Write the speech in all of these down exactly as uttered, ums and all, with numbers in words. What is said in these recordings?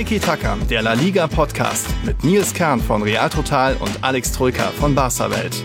Tiki Taka, der La Liga Podcast mit Nils Kern von Real Total und Alex Troika von Barca Welt.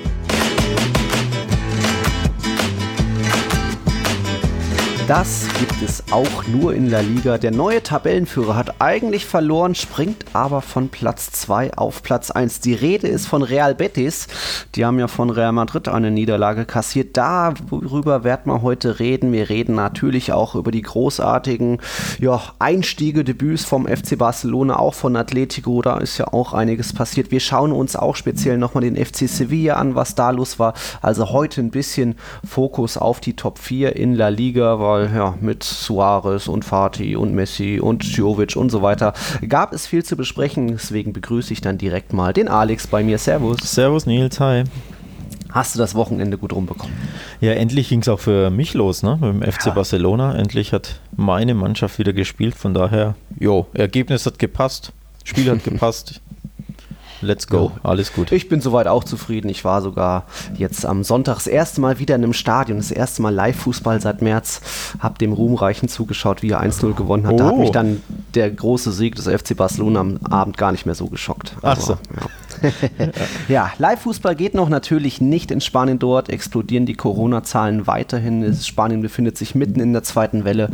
Das gibt es auch nur in La Liga. Der neue Tabellenführer hat eigentlich verloren, springt aber von Platz zwei auf Platz eins. Die Rede ist von Real Betis. Die haben ja von Real Madrid eine Niederlage kassiert. Darüber werden wir heute reden. Wir reden natürlich auch über die großartigen ja, Einstiege, Debüts vom F C Barcelona, auch von Atletico. Da ist ja auch einiges passiert. Wir schauen uns auch speziell nochmal den F C Sevilla an, was da los war. Also heute ein bisschen Fokus auf die Top vier in La Liga, weil ja, mit Suarez und Fati und Messi und Jovic und so weiter gab es viel zu besprechen. Deswegen begrüße ich dann direkt mal den Alex bei mir. Servus. Servus Nils, hi. Hast du das Wochenende gut rumbekommen? Ja, endlich ging es auch für mich los, ne? Mit dem F C Ja. Barcelona. Endlich hat meine Mannschaft wieder gespielt. Von daher, jo, Ergebnis hat gepasst, Spiel hat gepasst. Let's go, ja. Alles gut. Ich bin soweit auch zufrieden. Ich war sogar jetzt am Sonntag das erste Mal wieder in einem Stadion, das erste Mal Live-Fußball seit März. Hab dem Ruhmreichen zugeschaut, wie er eins null gewonnen hat. Oh. Da hat mich dann der große Sieg des F C Barcelona am Abend gar nicht mehr so geschockt. Ach so. Ja, ja, Live-Fußball geht noch natürlich nicht in Spanien. Dort explodieren die Corona-Zahlen weiterhin. Spanien befindet sich mitten in der zweiten Welle.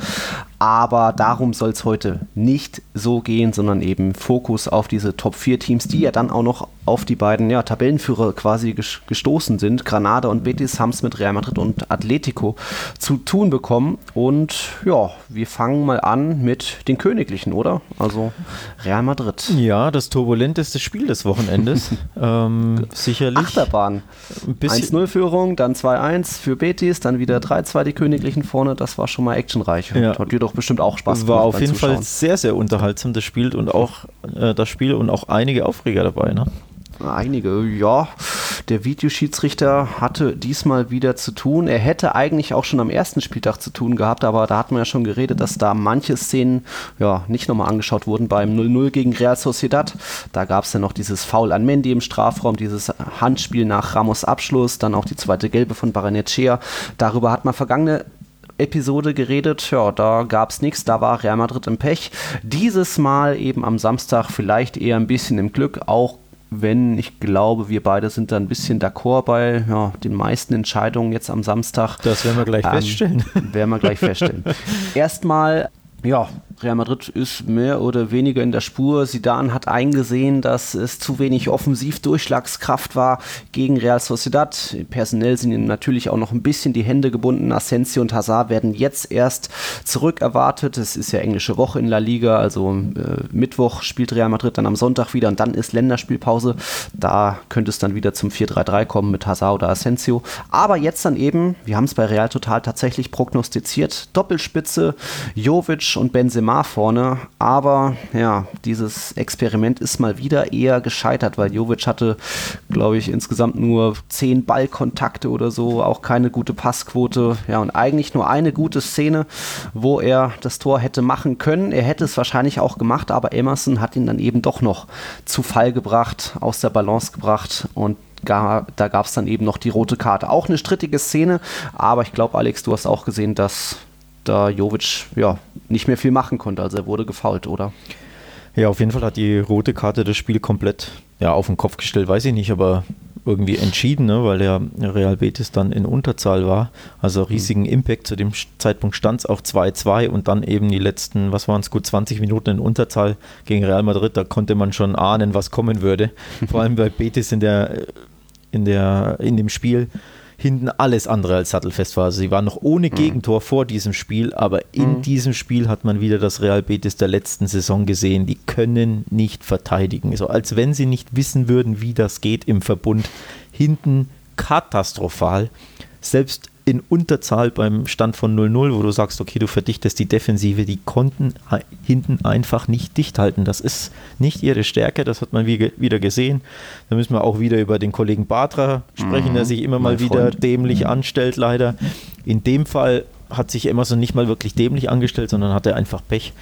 Aber darum soll es heute nicht so gehen, sondern eben Fokus auf diese Top vier Teams, die ja dann auch noch auf die beiden ja, Tabellenführer quasi gestoßen sind. Granada und Betis haben es mit Real Madrid und Atletico zu tun bekommen. Und ja, wir fangen mal an mit den Königlichen, oder? Also Real Madrid. Ja, das turbulenteste Spiel des Wochenendes. ähm, sicherlich. Achterbahn. eins null Führung, dann zwei eins für Betis, dann wieder drei zwei die Königlichen vorne. Das war schon mal actionreich. Ja. Hat dir doch bestimmt auch Spaß Es gemacht. war auf beim jeden Zuschauen. Fall sehr, sehr unterhaltsam, das Spiel und auch äh, das Spiel und auch einige Aufreger dabei, ne? Einige, ja. Der Videoschiedsrichter hatte diesmal wieder zu tun. Er hätte eigentlich auch schon am ersten Spieltag zu tun gehabt, aber da hatten wir ja schon geredet, dass da manche Szenen ja nicht nochmal angeschaut wurden. Beim null null gegen Real Sociedad, da gab es ja noch dieses Foul an Mendy im Strafraum, dieses Handspiel nach Ramos Abschluss, dann auch die zweite Gelbe von Barrenechea. Darüber hat man vergangene Episode geredet, ja, da gab es nichts, da war Real Madrid im Pech. Dieses Mal eben am Samstag vielleicht eher ein bisschen im Glück, auch wenn ich glaube, wir beide sind da ein bisschen d'accord bei ja, den meisten Entscheidungen jetzt am Samstag. Das werden wir gleich ähm, feststellen. Werden wir gleich feststellen. Erstmal, ja, Real Madrid ist mehr oder weniger in der Spur. Zidane hat eingesehen, dass es zu wenig Offensiv-Durchschlagskraft war gegen Real Sociedad. Personell sind ihnen natürlich auch noch ein bisschen die Hände gebunden. Asensio und Hazard werden jetzt erst zurück erwartet. Es ist ja englische Woche in La Liga, also äh, Mittwoch spielt Real Madrid dann am Sonntag wieder und dann ist Länderspielpause. Da könnte es dann wieder zum vier drei drei kommen mit Hazard oder Asensio. Aber jetzt dann eben, wir haben es bei Real Total tatsächlich prognostiziert, Doppelspitze, Jovic und Benzema vorne, aber ja, dieses Experiment ist mal wieder eher gescheitert, weil Jovic hatte, glaube ich, insgesamt nur zehn Ballkontakte oder so, auch keine gute Passquote, ja, und eigentlich nur eine gute Szene, wo er das Tor hätte machen können. Er hätte es wahrscheinlich auch gemacht, aber Emerson hat ihn dann eben doch noch zu Fall gebracht, aus der Balance gebracht und Gar, da gab es dann eben noch die rote Karte. Auch eine strittige Szene, aber ich glaube, Alex, du hast auch gesehen, dass da Jovic ja nicht mehr viel machen konnte, also er wurde gefoult, oder? Ja, auf jeden Fall hat die rote Karte das Spiel komplett ja, auf den Kopf gestellt, weiß ich nicht, aber irgendwie entschieden, ne, weil der Real Betis dann in Unterzahl war, also riesigen Impact. Zu dem Zeitpunkt stand es auch zwei zwei und dann eben die letzten, was waren es, gut zwanzig Minuten in Unterzahl gegen Real Madrid, da konnte man schon ahnen, was kommen würde. Vor allem bei Betis in der, in der, in dem Spiel hinten alles andere als sattelfest war. Also sie waren noch ohne Gegentor vor diesem Spiel, aber in mhm. diesem Spiel hat man wieder das Real Betis der letzten Saison gesehen. Die können nicht verteidigen. So als wenn sie nicht wissen würden, wie das geht im Verbund. Hinten katastrophal. Selbst in Unterzahl beim Stand von null null, wo du sagst, okay, du verdichtest die Defensive, die konnten hinten einfach nicht dicht halten. Das ist nicht ihre Stärke, das hat man wie, wieder gesehen. Da müssen wir auch wieder über den Kollegen Bartra sprechen, mhm, der sich immer mal wieder Freund. dämlich mhm. anstellt, leider. In dem Fall hat sich Emerson nicht mal wirklich dämlich angestellt, sondern hatte einfach Pech.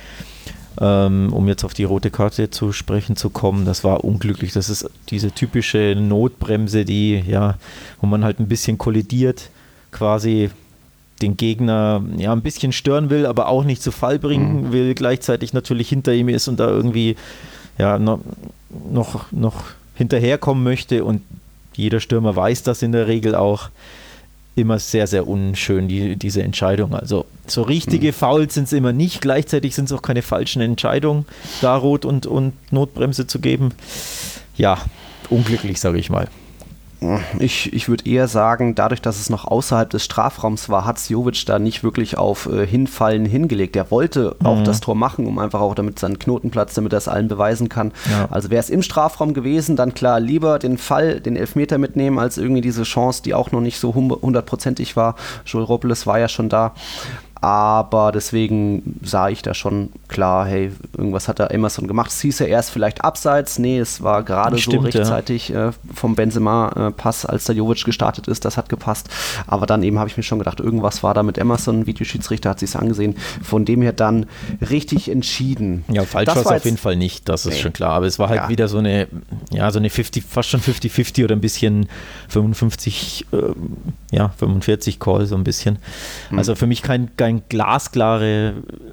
Ähm, um jetzt auf die rote Karte zu sprechen zu kommen, das war unglücklich. Das ist diese typische Notbremse, die, ja, wo man halt ein bisschen kollidiert, quasi den Gegner ja ein bisschen stören will, aber auch nicht zu Fall bringen mhm. will, gleichzeitig natürlich hinter ihm ist und da irgendwie ja, noch, noch, noch hinterherkommen möchte. Und jeder Stürmer weiß das in der Regel auch. Immer sehr, sehr unschön, die, diese Entscheidung. Also so richtige mhm. Fouls sind es immer nicht. Gleichzeitig sind es auch keine falschen Entscheidungen, da Rot und, und Notbremse zu geben. Ja, unglücklich, sage ich mal. Ich, ich würde eher sagen, dadurch, dass es noch außerhalb des Strafraums war, hat Jovic da nicht wirklich auf äh, Hinfallen hingelegt. Er wollte mhm. auch das Tor machen, um einfach auch damit seinen Knotenplatz, damit er es allen beweisen kann. Ja. Also wäre es im Strafraum gewesen, dann klar lieber den Fall, den Elfmeter mitnehmen, als irgendwie diese Chance, die auch noch nicht so hundertprozentig war. Joel Robles war ja schon da. Aber deswegen sah ich da schon klar, hey, irgendwas hat da Emerson gemacht. Es hieß ja erst vielleicht abseits. Nee, es war gerade so Stimmt, rechtzeitig ja. äh, vom Benzema-Pass, als der Jovic gestartet ist. Das hat gepasst. Aber dann eben habe ich mir schon gedacht, irgendwas war da mit Emerson. Videoschiedsrichter hat sich angesehen. Von dem her dann richtig entschieden. Ja, falsch war es auf jeden Fall nicht. Das ist nee. schon klar. Aber es war halt ja. wieder so eine, ja, so eine fünfzig, fast schon fünfzig fünfzig oder ein bisschen fünfundfünfzig, äh, ja, fünfundvierzig Call, so ein bisschen. Hm. Also für mich kein, kein ein glasklares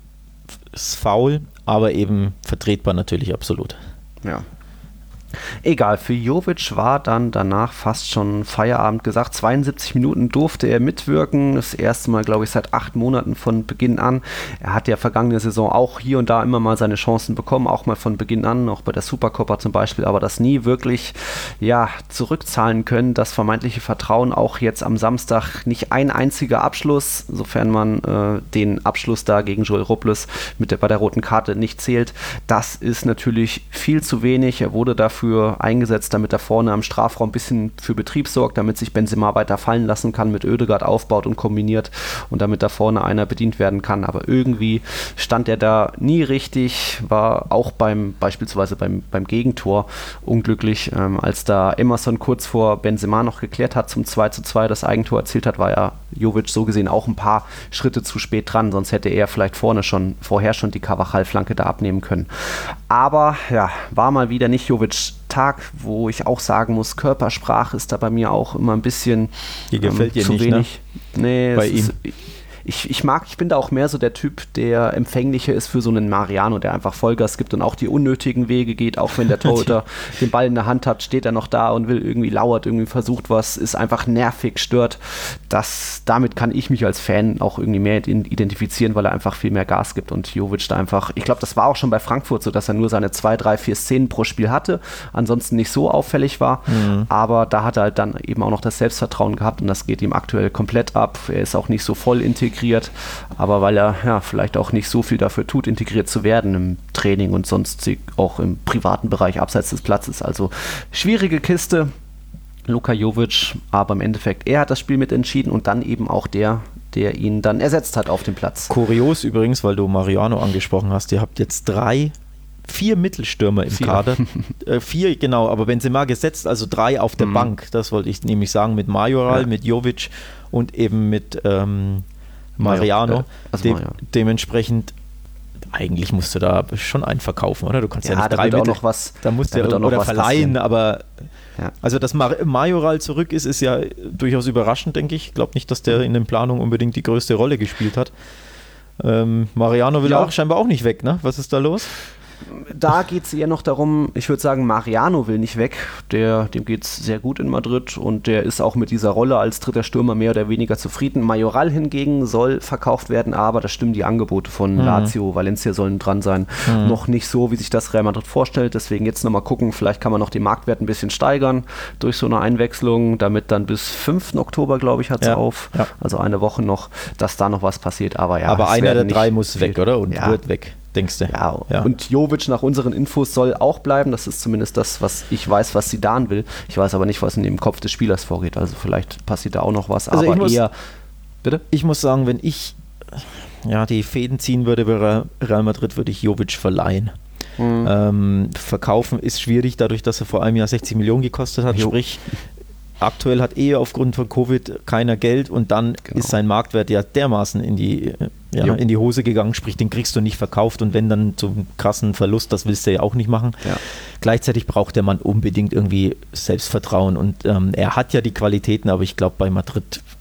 Foul, aber eben vertretbar natürlich absolut. Ja. Egal, für Jovic war dann danach fast schon Feierabend gesagt. zweiundsiebzig Minuten durfte er mitwirken. Das erste Mal, glaube ich, seit acht Monaten von Beginn an. Er hat ja vergangene Saison auch hier und da immer mal seine Chancen bekommen, auch mal von Beginn an, auch bei der Supercopa zum Beispiel, aber das nie wirklich ja, zurückzahlen können. Das vermeintliche Vertrauen auch jetzt am Samstag nicht ein einziger Abschluss, sofern man äh, den Abschluss da gegen Joel Robles mit der, bei der roten Karte nicht zählt. Das ist natürlich viel zu wenig. Er wurde dafür eingesetzt, damit er vorne am Strafraum ein bisschen für Betrieb sorgt, damit sich Benzema weiter fallen lassen kann, mit Ødegaard aufbaut und kombiniert und damit da vorne einer bedient werden kann. Aber irgendwie stand er da nie richtig, war auch beim beispielsweise beim, beim Gegentor unglücklich. Ähm, als da Emerson kurz vor Benzema noch geklärt hat, zum zwei zu zwei das Eigentor erzielt hat, war ja Jovic so gesehen auch ein paar Schritte zu spät dran, sonst hätte er vielleicht vorne schon, vorher schon die Carvajal-Flanke da abnehmen können. Aber ja, war mal wieder nicht Jovic Tag, wo ich auch sagen muss, Körpersprache ist da bei mir auch immer ein bisschen Die gefällt ähm, dir zu nicht, wenig. Ne? Nee, bei es ihm. Ist, Ich, ich mag, ich bin da auch mehr so der Typ, der empfänglicher ist für so einen Mariano, der einfach Vollgas gibt und auch die unnötigen Wege geht, auch wenn der Torhüter den Ball in der Hand hat, steht er noch da und will irgendwie, lauert, irgendwie versucht was, ist einfach nervig, stört. Das, damit kann ich mich als Fan auch irgendwie mehr identifizieren, weil er einfach viel mehr Gas gibt und Jovic da einfach, ich glaube, das war auch schon bei Frankfurt so, dass er nur seine zwei, drei, vier Szenen pro Spiel hatte, ansonsten nicht so auffällig war, mhm. aber da hat er halt dann eben auch noch das Selbstvertrauen gehabt und das geht ihm aktuell komplett ab. Er ist auch nicht so voll integriert, aber weil er ja vielleicht auch nicht so viel dafür tut, integriert zu werden im Training und sonst auch im privaten Bereich abseits des Platzes. Also schwierige Kiste, Luka Jovic, aber im Endeffekt, er hat das Spiel mitentschieden und dann eben auch der, der ihn dann ersetzt hat auf dem Platz. Kurios übrigens, weil du Mariano angesprochen hast, ihr habt jetzt drei Vier Mittelstürmer im vier. Kader. äh, vier, genau, aber Benzema gesetzt, also drei auf der mhm. Bank. Das wollte ich nämlich sagen, mit Majoral, ja. mit Jovic und eben mit ähm, Mariano. Also De- Mariano. Dementsprechend, eigentlich musst du da schon einen verkaufen, oder? Du kannst ja, ja nicht drei Mittel, auch noch was, da musst du ja auch noch oder verleihen, passieren. Aber ja. also dass Mar- Majoral zurück ist, ist ja durchaus überraschend, denke ich. Ich glaube nicht, dass der in den Planungen unbedingt die größte Rolle gespielt hat. Ähm, Mariano will ja. auch scheinbar auch nicht weg, ne? Was ist da los? Da geht es eher noch darum, ich würde sagen, Mariano will nicht weg, der, dem geht es sehr gut in Madrid und der ist auch mit dieser Rolle als dritter Stürmer mehr oder weniger zufrieden. Majoral hingegen soll verkauft werden, aber da stimmen die Angebote von mhm. Lazio, Valencia sollen dran sein, mhm. noch nicht so, wie sich das Real Madrid vorstellt, deswegen jetzt nochmal gucken, vielleicht kann man noch den Marktwert ein bisschen steigern durch so eine Einwechslung, damit dann bis fünften Oktober, glaube ich, hat es ja. auf, ja. also eine Woche noch, dass da noch was passiert, aber ja. Aber einer der drei muss weg, oder? Und ja. wird weg. Denkst du? Ja, ja, und Jovic nach unseren Infos soll auch bleiben. Das ist zumindest das, was ich weiß, was Zidane will. Ich weiß aber nicht, was in dem Kopf des Spielers vorgeht. Also vielleicht passiert da auch noch was. Also aber muss, eher. Bitte? Ich muss sagen, wenn ich ja, die Fäden ziehen würde bei Real Madrid, würde ich Jovic verleihen. Mhm. Ähm, verkaufen ist schwierig, dadurch, dass er vor einem Jahr sechzig Millionen gekostet hat. Jo. Sprich, aktuell hat eh aufgrund von Covid keiner Geld und dann genau. ist sein Marktwert ja dermaßen in die, ja, in die Hose gegangen, sprich den kriegst du nicht verkauft und wenn dann zum krassen Verlust, das willst du ja auch nicht machen. Ja. Gleichzeitig braucht der Mann unbedingt irgendwie Selbstvertrauen und ähm, er hat ja die Qualitäten, aber ich glaube bei Madrid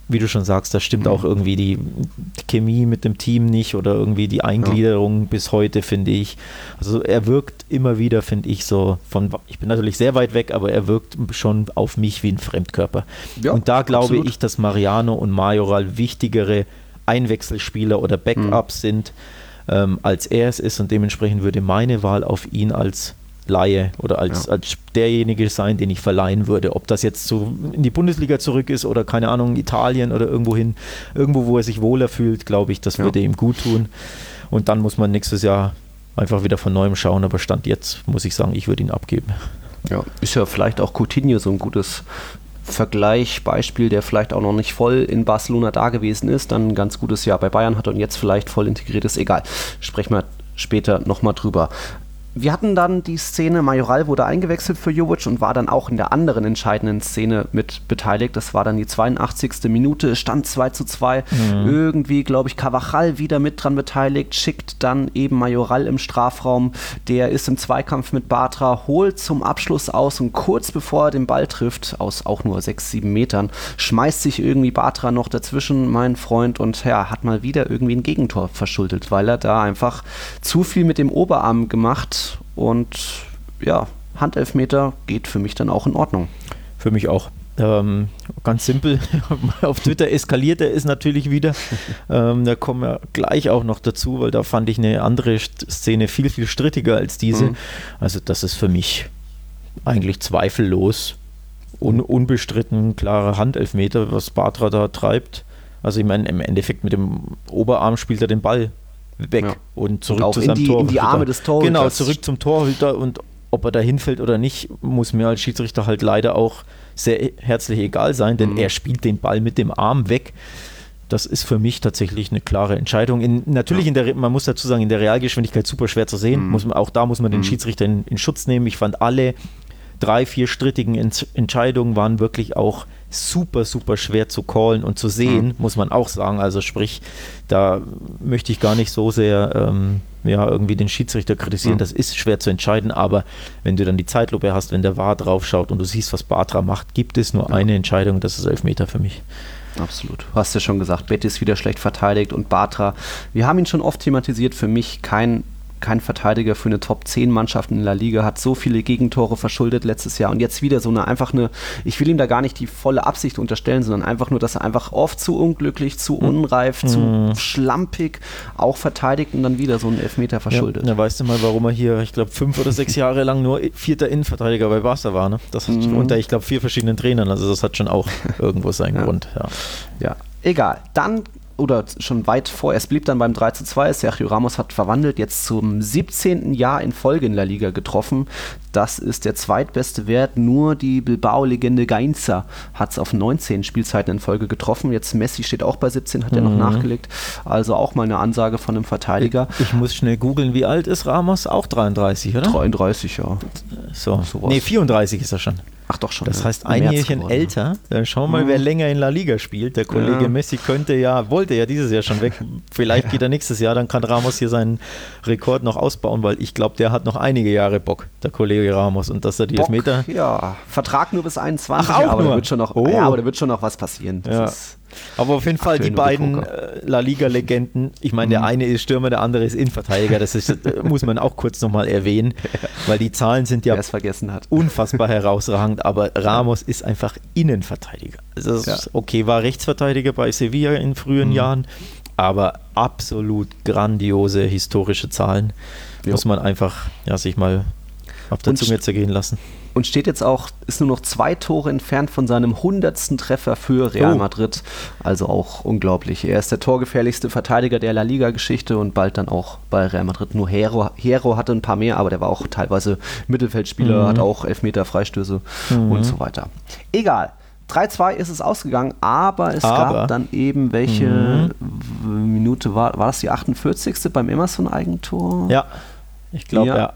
wie du schon sagst, da stimmt auch irgendwie die Chemie mit dem Team nicht oder irgendwie die Eingliederung ja. bis heute, finde ich. Also er wirkt immer wieder, finde ich, so von, ich bin natürlich sehr weit weg, aber er wirkt schon auf mich wie ein Fremdkörper. Ja, und da glaube absolut. ich, dass Mariano und Majoral wichtigere Einwechselspieler oder Backups mhm. sind, ähm, als er es ist, und dementsprechend würde meine Wahl auf ihn als Laie oder als, ja. als derjenige sein, den ich verleihen würde. Ob das jetzt so in die Bundesliga zurück ist oder keine Ahnung, Italien oder irgendwo hin, irgendwo, wo er sich wohler fühlt, glaube ich, das ja. würde ihm gut tun. Und dann muss man nächstes Jahr einfach wieder von neuem schauen, aber Stand jetzt muss ich sagen, ich würde ihn abgeben. Ja, ist ja vielleicht auch Coutinho so ein gutes Vergleich, Beispiel, der vielleicht auch noch nicht voll in Barcelona da gewesen ist, dann ein ganz gutes Jahr bei Bayern hat und jetzt vielleicht voll integriert ist. Egal, sprechen wir später nochmal drüber. Wir hatten dann die Szene, Majoral wurde eingewechselt für Jovic und war dann auch in der anderen entscheidenden Szene mit beteiligt. Das war dann die zweiundachtzigste Minute, stand zwei zu zwei. Mhm. Irgendwie, glaube ich, Carvajal wieder mit dran beteiligt, schickt dann eben Majoral im Strafraum. Der ist im Zweikampf mit Bartra, holt zum Abschluss aus und kurz bevor er den Ball trifft, aus auch nur sechs, sieben Metern, schmeißt sich irgendwie Bartra noch dazwischen, mein Freund, und ja, hat mal wieder irgendwie ein Gegentor verschuldet, weil er da einfach zu viel mit dem Oberarm gemacht. Und ja, Handelfmeter geht für mich dann auch in Ordnung. Für mich auch. Ähm, ganz simpel. Auf Twitter eskaliert er es natürlich wieder. ähm, da kommen wir gleich auch noch dazu, weil da fand ich eine andere Szene viel, viel strittiger als diese. Mhm. Also das ist für mich eigentlich zweifellos, un- unbestritten, klare Handelfmeter, was Bartra da treibt. Also ich meine, im Endeffekt mit dem Oberarm spielt er den Ball weg ja. und zurück und zu seinem die, Torhüter. in die Arme des Torhüters. Genau, zurück zum Torhüter, und ob er da hinfällt oder nicht, muss mir als Schiedsrichter halt leider auch sehr herzlich egal sein, denn mhm. er spielt den Ball mit dem Arm weg. Das ist für mich tatsächlich eine klare Entscheidung. In, natürlich, ja. in der, man muss dazu sagen, in der Realgeschwindigkeit super schwer zu sehen. Mhm. Muss man, auch da muss man den mhm. Schiedsrichter in, in Schutz nehmen. Ich fand alle drei, vier strittigen Ent- Entscheidungen waren wirklich auch super, super schwer zu callen und zu sehen, mhm. muss man auch sagen. Also sprich, da möchte ich gar nicht so sehr ähm, ja, irgendwie den Schiedsrichter kritisieren. Mhm. Das ist schwer zu entscheiden, aber wenn du dann die Zeitlupe hast, wenn der V A R drauf schaut und du siehst, was Bartra macht, gibt es nur ja. eine Entscheidung, das ist Elfmeter für mich. Absolut. Du hast ja schon gesagt, Betis wieder schlecht verteidigt und Bartra, wir haben ihn schon oft thematisiert, für mich kein kein Verteidiger für eine Top zehn Mannschaft in La Liga, hat so viele Gegentore verschuldet letztes Jahr und jetzt wieder so eine einfach eine, ich will ihm da gar nicht die volle Absicht unterstellen, sondern einfach nur, dass er einfach oft zu unglücklich, zu unreif, mhm. zu schlampig auch verteidigt und dann wieder so einen Elfmeter verschuldet. Ja, ja, weißt du mal, warum er hier, ich glaube, fünf oder sechs Jahre lang nur vierter Innenverteidiger bei Barca war, ne? Das hat mhm. unter, ich glaube, vier verschiedenen Trainern, also das hat schon auch irgendwo seinen ja. Grund. Ja. ja, egal. Dann oder schon weit vor, es blieb dann beim drei zu zwei, Sergio Ramos hat verwandelt, jetzt zum siebzehnten Jahr in Folge in La Liga getroffen. Das ist der zweitbeste Wert, nur die Bilbao-Legende Gainza hat es auf neunzehn Spielzeiten in Folge getroffen. Jetzt Messi steht auch bei siebzehn, hat mhm. er noch nachgelegt. Also auch mal eine Ansage von einem Verteidiger. Ich, ich muss schnell googeln, wie alt ist Ramos? Auch dreiunddreißig, oder? dreiunddreißig, ja. So, sowas. Nee, vierunddreißig ist er schon. Ach doch schon. Das heißt, ein Jährchen älter. Dann schauen wir mal, wer länger in La Liga spielt. Der Kollege ja. Messi könnte ja, wollte ja dieses Jahr schon weg. Vielleicht ja. geht er nächstes Jahr, dann kann Ramos hier seinen Rekord noch ausbauen, weil ich glaube, der hat noch einige Jahre Bock, der Kollege Ramos. Und dass er die Bock, Elfmeter... Ja, Vertrag nur bis einundzwanzig, Ach, auch aber, nur. Da wird schon noch, oh. ja, aber da wird schon noch was passieren. Das ja. ist aber auf jeden Fall die beiden äh, La Liga-Legenden, ich meine, der eine ist Stürmer, der andere ist Innenverteidiger, das ist, äh, muss man auch kurz nochmal erwähnen, weil die Zahlen sind ja vergessen hat. unfassbar herausragend, aber Ramos ja. ist einfach Innenverteidiger. Also das ja. ist, okay, war Rechtsverteidiger bei Sevilla in frühen mhm. Jahren, aber absolut grandiose historische Zahlen, jo. muss man einfach ja, sich mal auf der und Zunge zergehen lassen. Und steht jetzt auch, ist nur noch zwei Tore entfernt von seinem hundertsten Treffer für Real oh. Madrid. Also auch unglaublich. Er ist der torgefährlichste Verteidiger der La Liga-Geschichte und bald dann auch bei Real Madrid. Nur Hierro, Hierro hatte ein paar mehr, aber der war auch teilweise Mittelfeldspieler, mhm. hat auch Elfmeter, Freistöße mhm. und so weiter. Egal. drei zwei ist es ausgegangen, aber es aber. gab dann eben welche mhm. Minute, war, war das die achtundvierzigste beim Emerson-Eigentor? Ja, ich glaube ja. ja.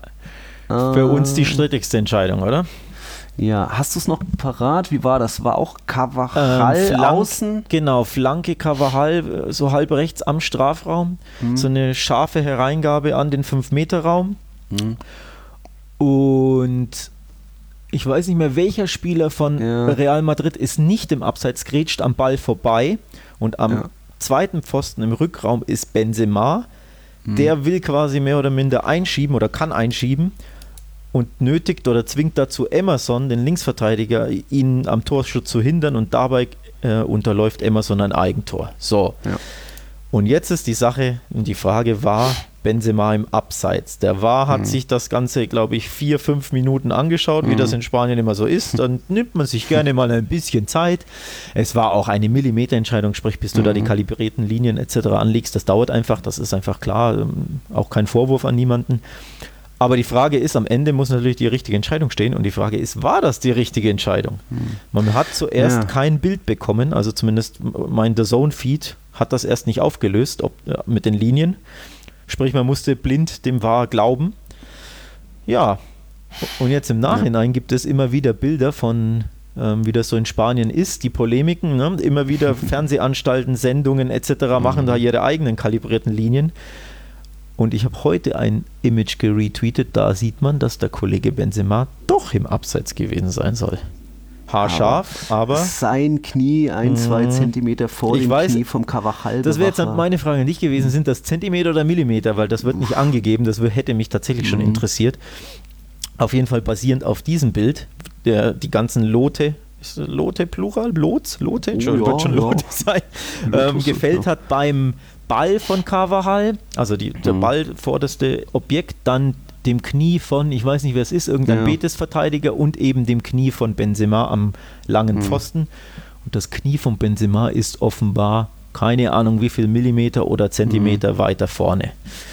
Für uns die strittigste Entscheidung, oder? Ja, hast du es noch parat? Wie war das? War auch Carvajal ähm, Flank, außen? Genau, Flanke Carvajal, so halb rechts am Strafraum. Hm. So eine scharfe Hereingabe an den fünf Meter Raum. Hm. Und ich weiß nicht mehr, welcher Spieler von ja. Real Madrid ist nicht im Abseits, grätscht am Ball vorbei und am ja. zweiten Pfosten im Rückraum ist Benzema. Mhm. Der will quasi mehr oder minder einschieben oder kann einschieben und nötigt oder zwingt dazu Emerson, den Linksverteidiger, ihn am Torschutz zu hindern und dabei äh, unterläuft Emerson ein Eigentor. So. Ja. Und jetzt ist die Sache und die Frage, war Benzema im Abseits? Der V A R hat mhm. sich das Ganze, glaube ich, vier, fünf Minuten angeschaut, mhm. wie das in Spanien immer so ist. Dann nimmt man sich gerne mal ein bisschen Zeit. Es war auch eine Millimeterentscheidung, sprich, bis du mhm. da die kalibrierten Linien et cetera anlegst. Das dauert einfach, das ist einfach klar. Auch kein Vorwurf an niemanden. Aber die Frage ist, am Ende muss natürlich die richtige Entscheidung stehen und die Frage ist, war das die richtige Entscheidung? Mhm. Man hat zuerst ja. kein Bild bekommen, also zumindest mein The Zone-Feed hat das erst nicht aufgelöst ob, ja, mit den Linien. Sprich, man musste blind dem V A R glauben. Ja, und jetzt im Nachhinein ja. gibt es immer wieder Bilder von, ähm, wie das so in Spanien ist, die Polemiken, ne? Immer wieder Fernsehanstalten, Sendungen et cetera machen mhm. da ihre eigenen kalibrierten Linien. Und ich habe heute ein Image geretweetet, da sieht man, dass der Kollege Benzema doch im Abseits gewesen sein soll. Haarscharf, aber, aber sein Knie ein, zwei mh, Zentimeter vor dem weiß, Knie vom Carvajal. Das wäre jetzt meine Frage an dich gewesen, sind das Zentimeter oder Millimeter, weil das wird nicht angegeben, das hätte mich tatsächlich mhm. schon interessiert. Auf jeden Fall basierend auf diesem Bild, der, die ganzen Lote, ist Lote Plural? Lots? Lote? Oh, ja, wird schon ja. Lote sein. Ähm, gefällt ja. hat beim Ball von Carvajal, also die, der mhm. Ball vorderste Objekt, dann dem Knie von, ich weiß nicht, wer es ist, irgendein ja. Betis-Verteidiger und eben dem Knie von Benzema am langen mhm. Pfosten. Und das Knie von Benzema ist offenbar, keine Ahnung wie viel Millimeter oder Zentimeter mhm. weiter vorne.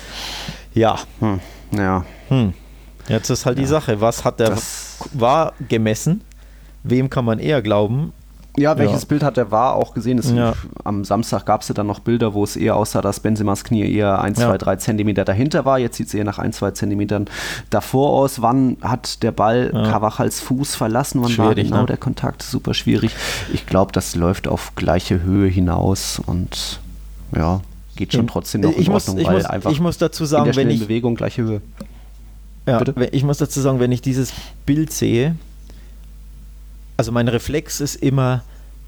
Ja. Hm. Ja. Hm. Jetzt ist halt ja. die Sache, was hat der das V A R gemessen? Wem kann man eher glauben? Ja, welches ja. Bild hat der V A R auch gesehen? Es, ja. Am Samstag gab es ja dann noch Bilder, wo es eher aussah, dass Benzemas Knie eher ein, zwei, drei Zentimeter dahinter war. Jetzt sieht es eher nach ein, zwei Zentimetern davor aus. Wann hat der Ball ja. Carvajals Fuß verlassen? Wann schwierig, war genau ne? der Kontakt? Super schwierig. Ich glaube, das läuft auf gleiche Höhe hinaus und ja, geht schon trotzdem noch ich in muss, Ordnung, ich weil muss, einfach ich muss dazu sagen, in der wenn ich Bewegung gleiche Höhe. Ja, ich muss dazu sagen, wenn ich dieses Bild sehe, also mein Reflex ist immer,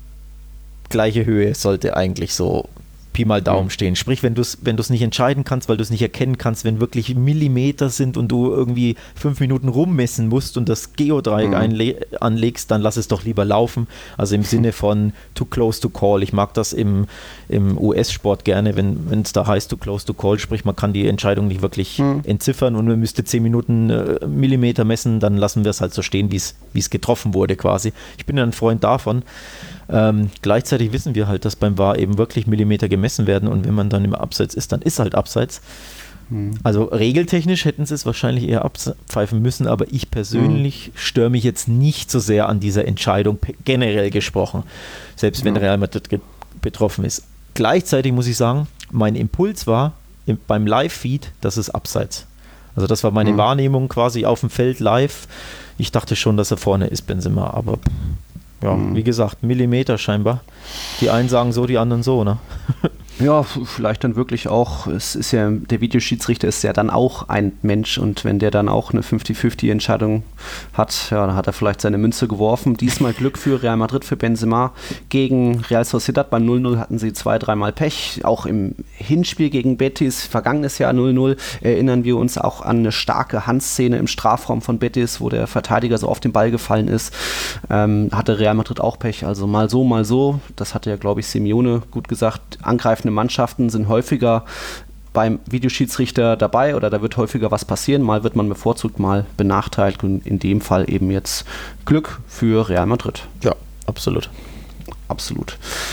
gleiche Höhe sollte eigentlich so Pi mal Daumen stehen. Sprich, wenn du es wenn nicht entscheiden kannst, weil du es nicht erkennen kannst, wenn wirklich Millimeter sind und du irgendwie fünf Minuten rummessen musst und das Geodreieck mhm. einle- anlegst, dann lass es doch lieber laufen. Also im Sinne von too close to call. Ich mag das im, im U S-Sport gerne, wenn es da heißt too close to call, sprich man kann die Entscheidung nicht wirklich mhm. entziffern und man müsste zehn Minuten äh, Millimeter messen, dann lassen wir es halt so stehen, wie es getroffen wurde quasi. Ich bin ein Freund davon. Ähm, gleichzeitig wissen wir halt, dass beim V A R eben wirklich Millimeter gemessen werden und wenn man dann im Abseits ist, dann ist halt Abseits. Mhm. Also regeltechnisch hätten sie es wahrscheinlich eher abpfeifen müssen, aber ich persönlich mhm. störe mich jetzt nicht so sehr an dieser Entscheidung, generell gesprochen, selbst wenn mhm. Real Madrid ge- betroffen ist. Gleichzeitig muss ich sagen, mein Impuls war im, beim Live-Feed, das ist Abseits. Also das war meine mhm. Wahrnehmung quasi auf dem Feld live. Ich dachte schon, dass er vorne ist, Benzema, aber ja, mhm. wie gesagt, Millimeter scheinbar. Die einen sagen so, die anderen so, ne? Ja, vielleicht dann wirklich auch, es ist ja, der Videoschiedsrichter ist ja dann auch ein Mensch und wenn der dann auch eine fünfzig fünfzig Entscheidung hat, ja, dann hat er vielleicht seine Münze geworfen. Diesmal Glück für Real Madrid, für Benzema. Gegen Real Sociedad beim null null hatten sie zwei, dreimal Pech. Auch im Hinspiel gegen Betis, vergangenes Jahr null null, erinnern wir uns auch an eine starke Handszene im Strafraum von Betis, wo der Verteidiger so auf den Ball gefallen ist. Ähm, hatte Real Madrid auch Pech, also mal so, mal so. Das hatte ja, glaube ich, Simeone gut gesagt, angreifende Mannschaften sind häufiger beim Videoschiedsrichter dabei oder da wird häufiger was passieren. Mal wird man bevorzugt, mal benachteiligt und in dem Fall eben jetzt Glück für Real Madrid. Ja, absolut. Absolut.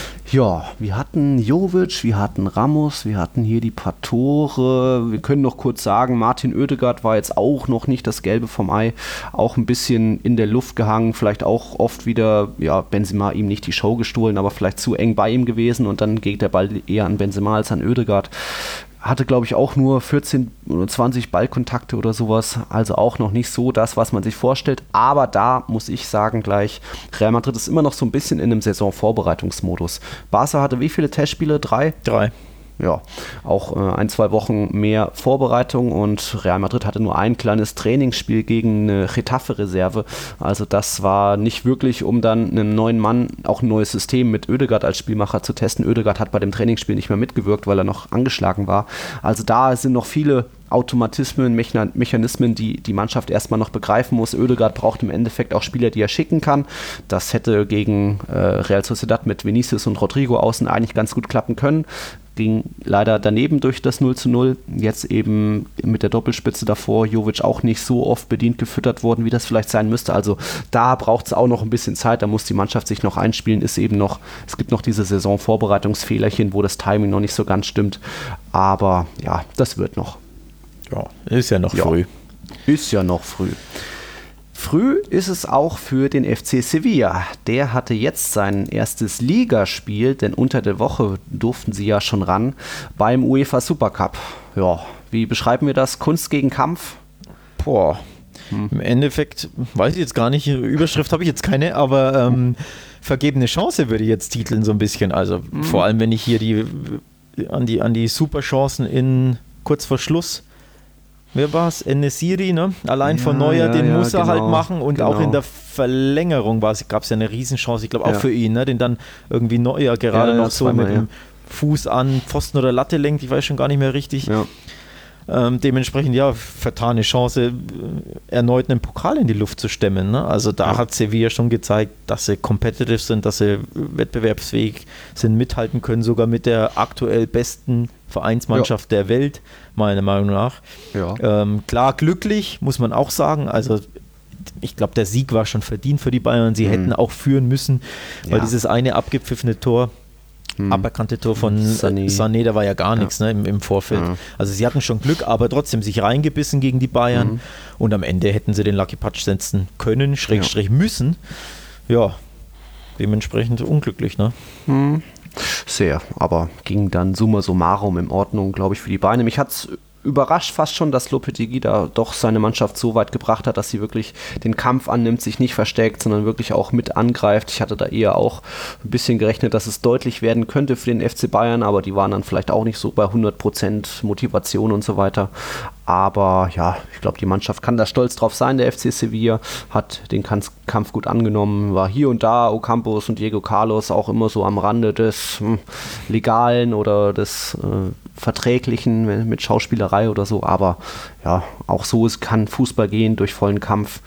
Ja, wir hatten Jovic, wir hatten Ramos, wir hatten hier die paar Tore. Wir können noch kurz sagen, Martin Oedegaard war jetzt auch noch nicht das Gelbe vom Ei, auch ein bisschen in der Luft gehangen, vielleicht auch oft wieder, ja, Benzema ihm nicht die Show gestohlen, aber vielleicht zu eng bei ihm gewesen und dann geht der Ball eher an Benzema als an Oedegaard. Hatte, glaube ich, auch nur vierzehn oder zwanzig Ballkontakte oder sowas, also auch noch nicht so das, was man sich vorstellt, aber da muss ich sagen gleich, Real Madrid ist immer noch so ein bisschen in einem Saisonvorbereitungsmodus. Barca hatte wie viele Testspiele? Drei? Drei. ja, auch äh, ein, zwei Wochen mehr Vorbereitung und Real Madrid hatte nur ein kleines Trainingsspiel gegen eine Getafe-Reserve. Also das war nicht wirklich, um dann einen neuen Mann, auch ein neues System mit Ødegaard als Spielmacher zu testen. Ødegaard hat bei dem Trainingsspiel nicht mehr mitgewirkt, weil er noch angeschlagen war. Also da sind noch viele Automatismen, Mechanismen, die die Mannschaft erstmal noch begreifen muss. Ødegaard braucht im Endeffekt auch Spieler, die er schicken kann. Das hätte gegen äh, Real Sociedad mit Vinicius und Rodrigo außen eigentlich ganz gut klappen können. Ging leider daneben durch das null zu null. Jetzt eben mit der Doppelspitze davor, Jovic auch nicht so oft bedient gefüttert worden, wie das vielleicht sein müsste. Also da braucht es auch noch ein bisschen Zeit, da muss die Mannschaft sich noch einspielen. Ist eben noch, es gibt noch diese Saisonvorbereitungsfehlerchen, wo das Timing noch nicht so ganz stimmt. Aber ja, das wird noch. Ja, ist ja noch ja, früh. Ist ja noch früh. Früh ist es auch für den F C Sevilla. Der hatte jetzt sein erstes Ligaspiel, denn unter der Woche durften sie ja schon ran beim UEFA Supercup. Ja, wie beschreiben wir das? Kunst gegen Kampf? Boah, hm. Im Endeffekt weiß ich jetzt gar nicht, Überschrift habe ich jetzt keine, aber ähm, vergebene Chance würde ich jetzt titeln so ein bisschen. Also hm. vor allem, wenn ich hier die an die, an die Superchancen in kurz vor Schluss, wer war es? En-Nesyri, ne? Allein ja, von Neuer, ja, den ja, muss er genau, halt machen und genau. Auch in der Verlängerung gab es ja eine Riesenchance, ich glaube auch ja. für ihn, ne? Den dann irgendwie Neuer gerade ja, noch so mit dem Fuß an Pfosten oder Latte lenkt, ich weiß schon gar nicht mehr richtig. Ja. Ähm, dementsprechend, ja, vertane Chance, erneut einen Pokal in die Luft zu stemmen. Ne? Also da ja. hat Sevilla schon gezeigt, dass sie competitive sind, dass sie wettbewerbsfähig sind, mithalten können, sogar mit der aktuell besten Vereinsmannschaft ja. der Welt, meiner Meinung nach. Ja. Ähm, klar, glücklich, muss man auch sagen. Also ich glaube, der Sieg war schon verdient für die Bayern. Sie mhm. hätten auch führen müssen, weil ja. dieses eine abgepfiffene Tor, Hm. aberkannte Tor von Sané. Sané, da war ja gar nichts ja. ne, im, im Vorfeld. Ja. Also sie hatten schon Glück, aber trotzdem sich reingebissen gegen die Bayern mhm. und am Ende hätten sie den Lucky Punch setzen können, Schrägstrich ja. müssen. Ja, dementsprechend unglücklich, ne? Mhm. Sehr, aber ging dann summa summarum in Ordnung, glaube ich, für die Beine. Mich hat es überrascht fast schon, dass Lopetegui da doch seine Mannschaft so weit gebracht hat, dass sie wirklich den Kampf annimmt, sich nicht versteckt, sondern wirklich auch mit angreift. Ich hatte da eher auch ein bisschen gerechnet, dass es deutlich werden könnte für den F C Bayern, aber die waren dann vielleicht auch nicht so bei hundert Prozent Motivation und so weiter. Aber ja, ich glaube, die Mannschaft kann da stolz drauf sein. Der F C Sevilla hat den Kampf gut angenommen, war hier und da Ocampos und Diego Carlos auch immer so am Rande des hm, Legalen oder des äh, Verträglichen mit Schauspielerei oder so. Aber ja, auch so es kann Fußball gehen durch vollen Kampf.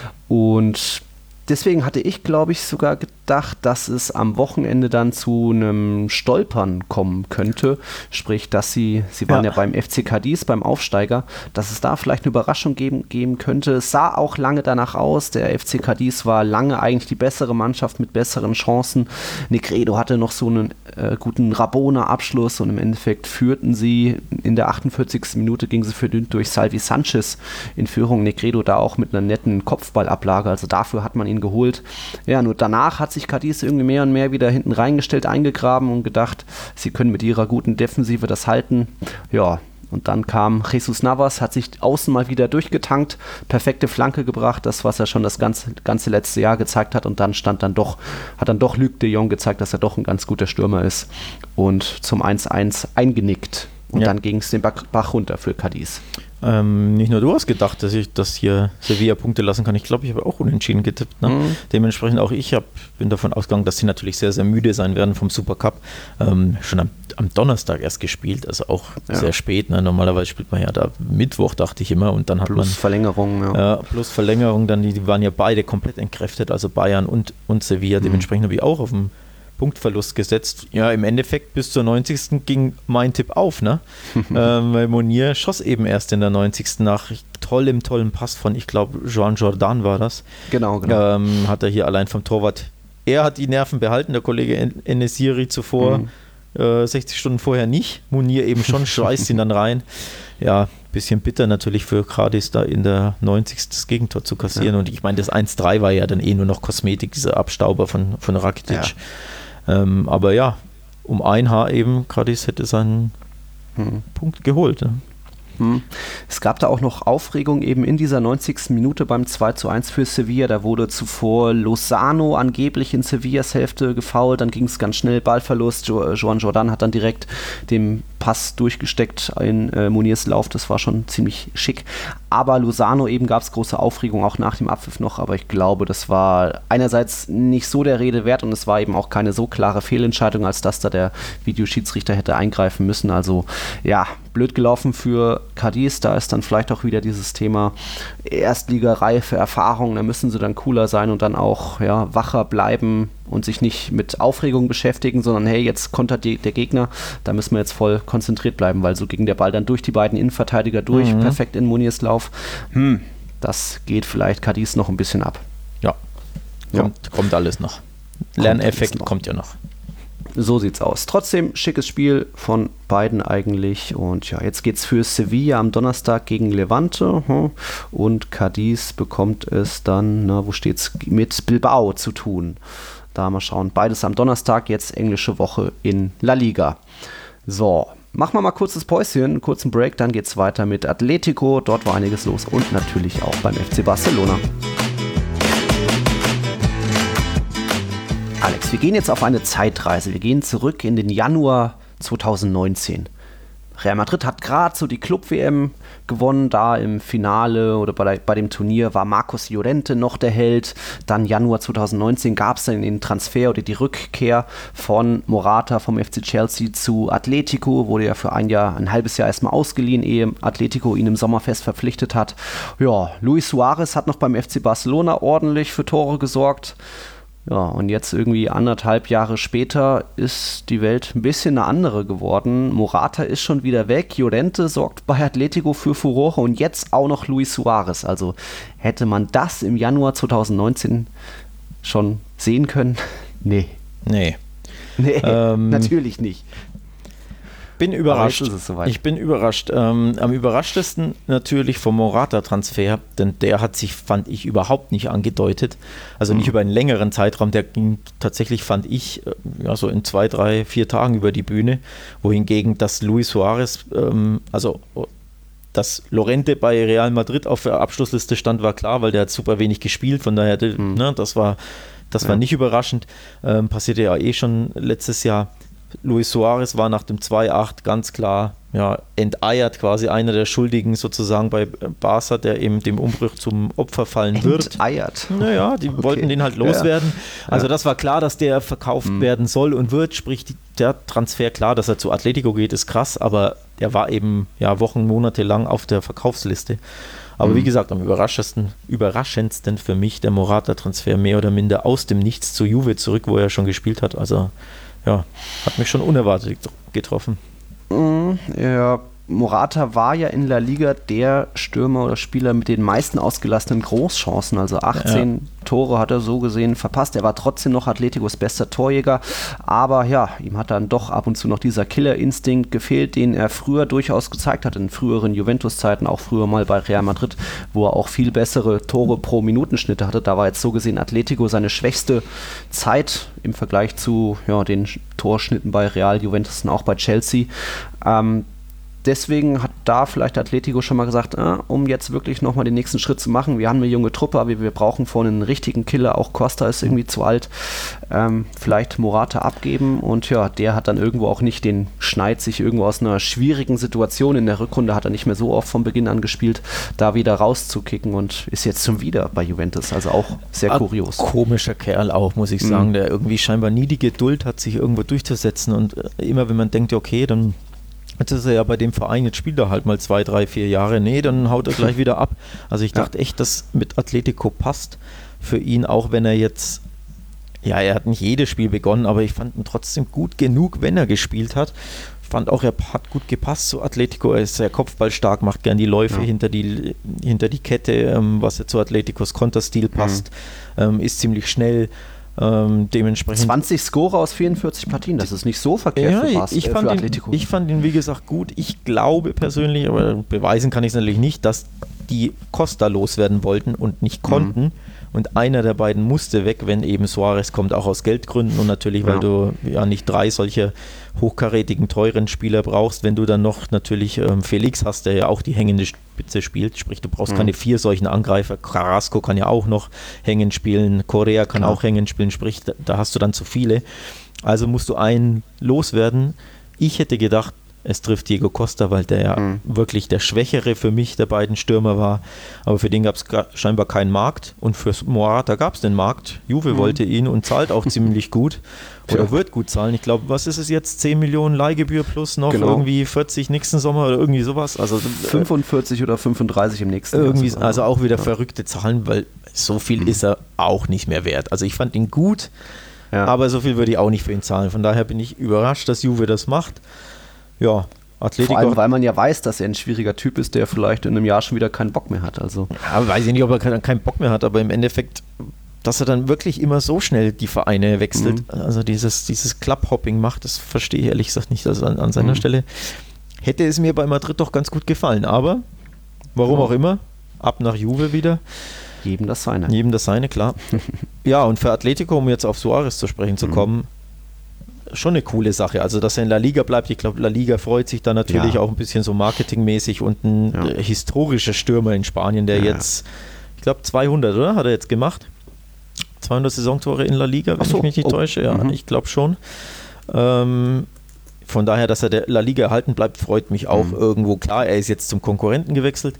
Und deswegen hatte ich, glaube ich, sogar gedacht, dass es am Wochenende dann zu einem Stolpern kommen könnte. Sprich, dass sie, sie waren ja, ja beim F C Cadiz, beim Aufsteiger, dass es da vielleicht eine Überraschung geben, geben könnte. Es sah auch lange danach aus. Der F C Cadiz war lange eigentlich die bessere Mannschaft mit besseren Chancen. Negredo hatte noch so einen äh, guten Rabona-Abschluss und im Endeffekt führten sie in der achtundvierzigsten Minute, ging sie verdünnt durch Salvi Sanchez in Führung. Negredo da auch mit einer netten Kopfballablage. Also dafür hat man ihn geholt. Ja, nur danach hat sich Cadiz irgendwie mehr und mehr wieder hinten reingestellt, eingegraben und gedacht, sie können mit ihrer guten Defensive das halten. Ja, und dann kam Jesus Navas, hat sich außen mal wieder durchgetankt, perfekte Flanke gebracht, das, was er schon das ganze, ganze letzte Jahr gezeigt hat und dann stand dann doch, hat dann doch Luc de Jong gezeigt, dass er doch ein ganz guter Stürmer ist und zum eins eins eingenickt. Und ja. dann ging es den Bach runter für Cadiz. Ähm, nicht nur du hast gedacht, dass ich das hier Sevilla Punkte lassen kann. Ich glaube, ich habe auch unentschieden getippt. Ne? Mhm. Dementsprechend auch ich hab, bin davon ausgegangen, dass sie natürlich sehr, sehr müde sein werden vom Supercup. Ähm, schon am, am Donnerstag erst gespielt, also auch ja. sehr spät. Ne? Normalerweise spielt man ja da Mittwoch, dachte ich immer. Und dann hat plus man, Verlängerung. Ja. Äh, plus Verlängerung, dann die, die waren ja beide komplett entkräftet, also Bayern und, und Sevilla. Mhm. Dementsprechend habe ich auch auf dem Punktverlust gesetzt. Ja, im Endeffekt bis zur neunzigsten ging mein Tipp auf, ne? ähm, weil Monier schoss eben erst in der neunzigsten nach tollem, tollen Pass von, ich glaube, Joan Jordan war das. Genau, genau. Ähm, hat er hier allein vom Torwart, er hat die Nerven behalten, der Kollege En-Nesyri zuvor, mhm. äh, sechzig Stunden vorher nicht. Monier eben schon, schweißt ihn dann rein. Ja, bisschen bitter natürlich für Cadiz da in der neunzigsten das Gegentor zu kassieren. Ja. Und ich meine, das eins drei war ja dann eh nur noch Kosmetik, dieser Abstauber von, von Rakitic. Ja. Ähm, aber ja, um ein Haar eben, Cadiz hätte seinen hm. Punkt geholt. Ne? Es gab da auch noch Aufregung eben in dieser neunzigsten Minute beim zwei zu eins für Sevilla. Da wurde zuvor Lozano angeblich in Sevillas Hälfte gefoult. Dann ging es ganz schnell, Ballverlust. Jo- Joan Jordan hat dann direkt den Pass durchgesteckt in äh, Muniers Lauf. Das war schon ziemlich schick. Aber Lozano eben gab es große Aufregung, auch nach dem Abpfiff noch. Aber ich glaube, das war einerseits nicht so der Rede wert und es war eben auch keine so klare Fehlentscheidung, als dass da der Videoschiedsrichter hätte eingreifen müssen. Also ja, blöd gelaufen für Cadiz. Da ist dann vielleicht auch wieder dieses Thema Erstligareife, Erfahrung. Da müssen sie dann cooler sein und dann auch ja, wacher bleiben und sich nicht mit Aufregung beschäftigen, sondern hey, jetzt kontert die, der Gegner, da müssen wir jetzt voll konzentriert bleiben, weil so ging der Ball dann durch die beiden Innenverteidiger durch, mhm. perfekt in Muniers Lauf. Hm, das geht vielleicht Cadiz noch ein bisschen ab. Ja, kommt, ja. kommt alles noch. Lerneffekt noch. Kommt ja noch. So sieht's aus. Trotzdem schickes Spiel von beiden eigentlich. Und ja, jetzt geht's für Sevilla am Donnerstag gegen Levante. Und Cadiz bekommt es dann, na, wo steht's, mit Bilbao zu tun. Da mal schauen. Beides am Donnerstag, jetzt englische Woche in La Liga. So, machen wir mal kurzes Päuschen, einen kurzen Break, dann geht's weiter mit Atletico. Dort war einiges los und natürlich auch beim F C Barcelona. Alex, wir gehen jetzt auf eine Zeitreise. Wir gehen zurück in den Januar zweitausendneunzehn. Real Madrid hat gerade so die Club-W M gewonnen, da im Finale oder bei, bei dem Turnier war Marcos Llorente noch der Held. Dann Januar zweitausendneunzehn gab es dann den Transfer oder die Rückkehr von Morata vom F C Chelsea zu Atletico, wurde ja für ein Jahr, ein halbes Jahr erstmal ausgeliehen, ehe Atletico ihn im Sommerfest verpflichtet hat. Ja, Luis Suarez hat noch beim F C Barcelona ordentlich für Tore gesorgt. Ja, und jetzt irgendwie anderthalb Jahre später ist die Welt ein bisschen eine andere geworden. Morata ist schon wieder weg, Llorente sorgt bei Atletico für Furore und jetzt auch noch Luis Suarez. Also hätte man das im Januar zweitausendneunzehn schon sehen können? Nee. Nee. Nee, ähm, natürlich nicht. Bin überrascht. Ist es soweit. Ich bin überrascht. Ähm, am überraschtesten natürlich vom Morata-Transfer, denn der hat sich, fand ich, überhaupt nicht angedeutet. Also nicht mhm. über einen längeren Zeitraum, der ging tatsächlich, fand ich, ja, so in zwei, drei, vier Tagen über die Bühne. Wohingegen das Luis Suarez, ähm, also dass Llorente bei Real Madrid auf der Abschlussliste stand, war klar, weil der hat super wenig gespielt. Von daher, mhm. ne, das war, das ja. war nicht überraschend. Ähm, passierte ja eh schon letztes Jahr. Luis Suarez war nach dem zwei acht ganz klar ja, enteiert, quasi einer der Schuldigen sozusagen bei Barca, der eben dem Umbruch zum Opfer fallen wird. Enteiert? Naja, die okay. wollten den halt loswerden. Ja. Also das war klar, dass der verkauft mhm. werden soll und wird, sprich der Transfer, klar, dass er zu Atletico geht, ist krass, aber der war eben ja, Wochen, Monate lang auf der Verkaufsliste. Aber mhm. wie gesagt, am überraschendsten, überraschendsten für mich der Morata-Transfer mehr oder minder aus dem Nichts zu Juve zurück, wo er schon gespielt hat. Also ja, hat mich schon unerwartet getroffen. Ja, Morata war ja in La Liga der Stürmer oder Spieler mit den meisten ausgelassenen Großchancen. Also achtzehn ja. Tore hat er so gesehen verpasst. Er war trotzdem noch Atleticos bester Torjäger. Aber ja, ihm hat dann doch ab und zu noch dieser Killerinstinkt gefehlt, den er früher durchaus gezeigt hat, in früheren Juventus-Zeiten, auch früher mal bei Real Madrid, wo er auch viel bessere Tore pro Minutenschnitte hatte. Da war jetzt so gesehen Atletico seine schwächste Zeit im Vergleich zu ja, den Torschnitten bei Real, Juventus und auch bei Chelsea. Ähm, Deswegen hat da vielleicht Atletico schon mal gesagt, äh, um jetzt wirklich nochmal den nächsten Schritt zu machen, wir haben eine junge Truppe, aber wir brauchen vorne einen richtigen Killer, auch Costa ist irgendwie zu alt, ähm, vielleicht Morata abgeben und ja, der hat dann irgendwo auch nicht den Schneid, sich irgendwo aus einer schwierigen Situation, in der Rückrunde hat er nicht mehr so oft von Beginn an gespielt, da wieder rauszukicken und ist jetzt schon wieder bei Juventus, also auch sehr Ein kurios. Komischer Kerl auch, muss ich sagen, mhm. der irgendwie scheinbar nie die Geduld hat, sich irgendwo durchzusetzen und immer wenn man denkt, okay, dann jetzt ist er ja bei dem Verein, jetzt spielt er halt mal zwei, drei, vier Jahre. Nee, dann haut er gleich wieder ab. Also ich dachte ja. echt, dass mit Atletico passt für ihn, auch wenn er jetzt, ja, er hat nicht jedes Spiel begonnen, aber ich fand ihn trotzdem gut genug, wenn er gespielt hat. Ich fand auch, er hat gut gepasst zu Atletico. Er ist sehr kopfballstark, macht gern die Läufe ja. hinter, die, hinter die Kette, ähm, was ja zu Atleticos Konterstil passt, mhm. ähm, ist ziemlich schnell. Ähm, dementsprechend zwanzig Scorer aus vierundvierzig Partien, das ist nicht so verkehrt ja, für, Bas, ich, äh, fand für ihn, Atletico. Ich fand ihn, wie gesagt, gut. Ich glaube persönlich, aber beweisen kann ich es natürlich nicht, dass die Costa loswerden wollten und nicht konnten, mhm. und einer der beiden musste weg, wenn eben Suarez kommt, auch aus Geldgründen und natürlich, weil ja. du ja nicht drei solche hochkarätigen, teuren Spieler brauchst, wenn du dann noch natürlich ähm, Felix hast, der ja auch die hängende Spitze spielt, sprich du brauchst mhm. keine vier solchen Angreifer, Carrasco kann ja auch noch hängen spielen, Correa kann Klar. auch hängen spielen, sprich da, da hast du dann zu viele, also musst du einen loswerden. Ich hätte gedacht, es trifft Diego Costa, weil der ja mhm. wirklich der Schwächere für mich der beiden Stürmer war. Aber für den gab es scheinbar keinen Markt. Und für Morata gab es den Markt. Juve mhm. wollte ihn und zahlt auch ziemlich gut. Oder ja. wird gut zahlen. Ich glaube, was ist es jetzt? zehn Millionen Leihgebühr plus noch genau. irgendwie vierzig nächsten Sommer oder irgendwie sowas. Also fünfundvierzig oder fünfunddreißig im nächsten irgendwie, Jahr. Also auch wieder ja. verrückte Zahlen, weil so viel mhm. ist er auch nicht mehr wert. Also ich fand ihn gut, ja. aber so viel würde ich auch nicht für ihn zahlen. Von daher bin ich überrascht, dass Juve das macht. Ja, Atletico. Vor allem, weil man ja weiß, dass er ein schwieriger Typ ist, der vielleicht in einem Jahr schon wieder keinen Bock mehr hat. Also. Ja, weiß ich nicht, ob er keinen Bock mehr hat, aber im Endeffekt, dass er dann wirklich immer so schnell die Vereine wechselt, mhm. also dieses, dieses Clubhopping macht, das verstehe ich ehrlich gesagt nicht. Also an, an seiner mhm. Stelle hätte es mir bei Madrid doch ganz gut gefallen, aber warum ja. auch immer, ab nach Juve wieder. Jedem das seine. Jedem das seine, klar. Ja, und für Atletico, um jetzt auf Suarez zu sprechen zu kommen, mhm. schon eine coole Sache. Also, dass er in La Liga bleibt, ich glaube, La Liga freut sich da natürlich ja. auch ein bisschen so marketingmäßig und ein ja. äh, historischer Stürmer in Spanien, der ja. jetzt, ich glaube, zweihundert, oder? Hat er jetzt gemacht? zweihundert Saisontore in La Liga, wenn so. ich mich nicht oh. täusche. Ja, mhm. ich glaube schon. Ähm, von daher, dass er der La Liga erhalten bleibt, freut mich auch mhm. irgendwo. Klar, er ist jetzt zum Konkurrenten gewechselt,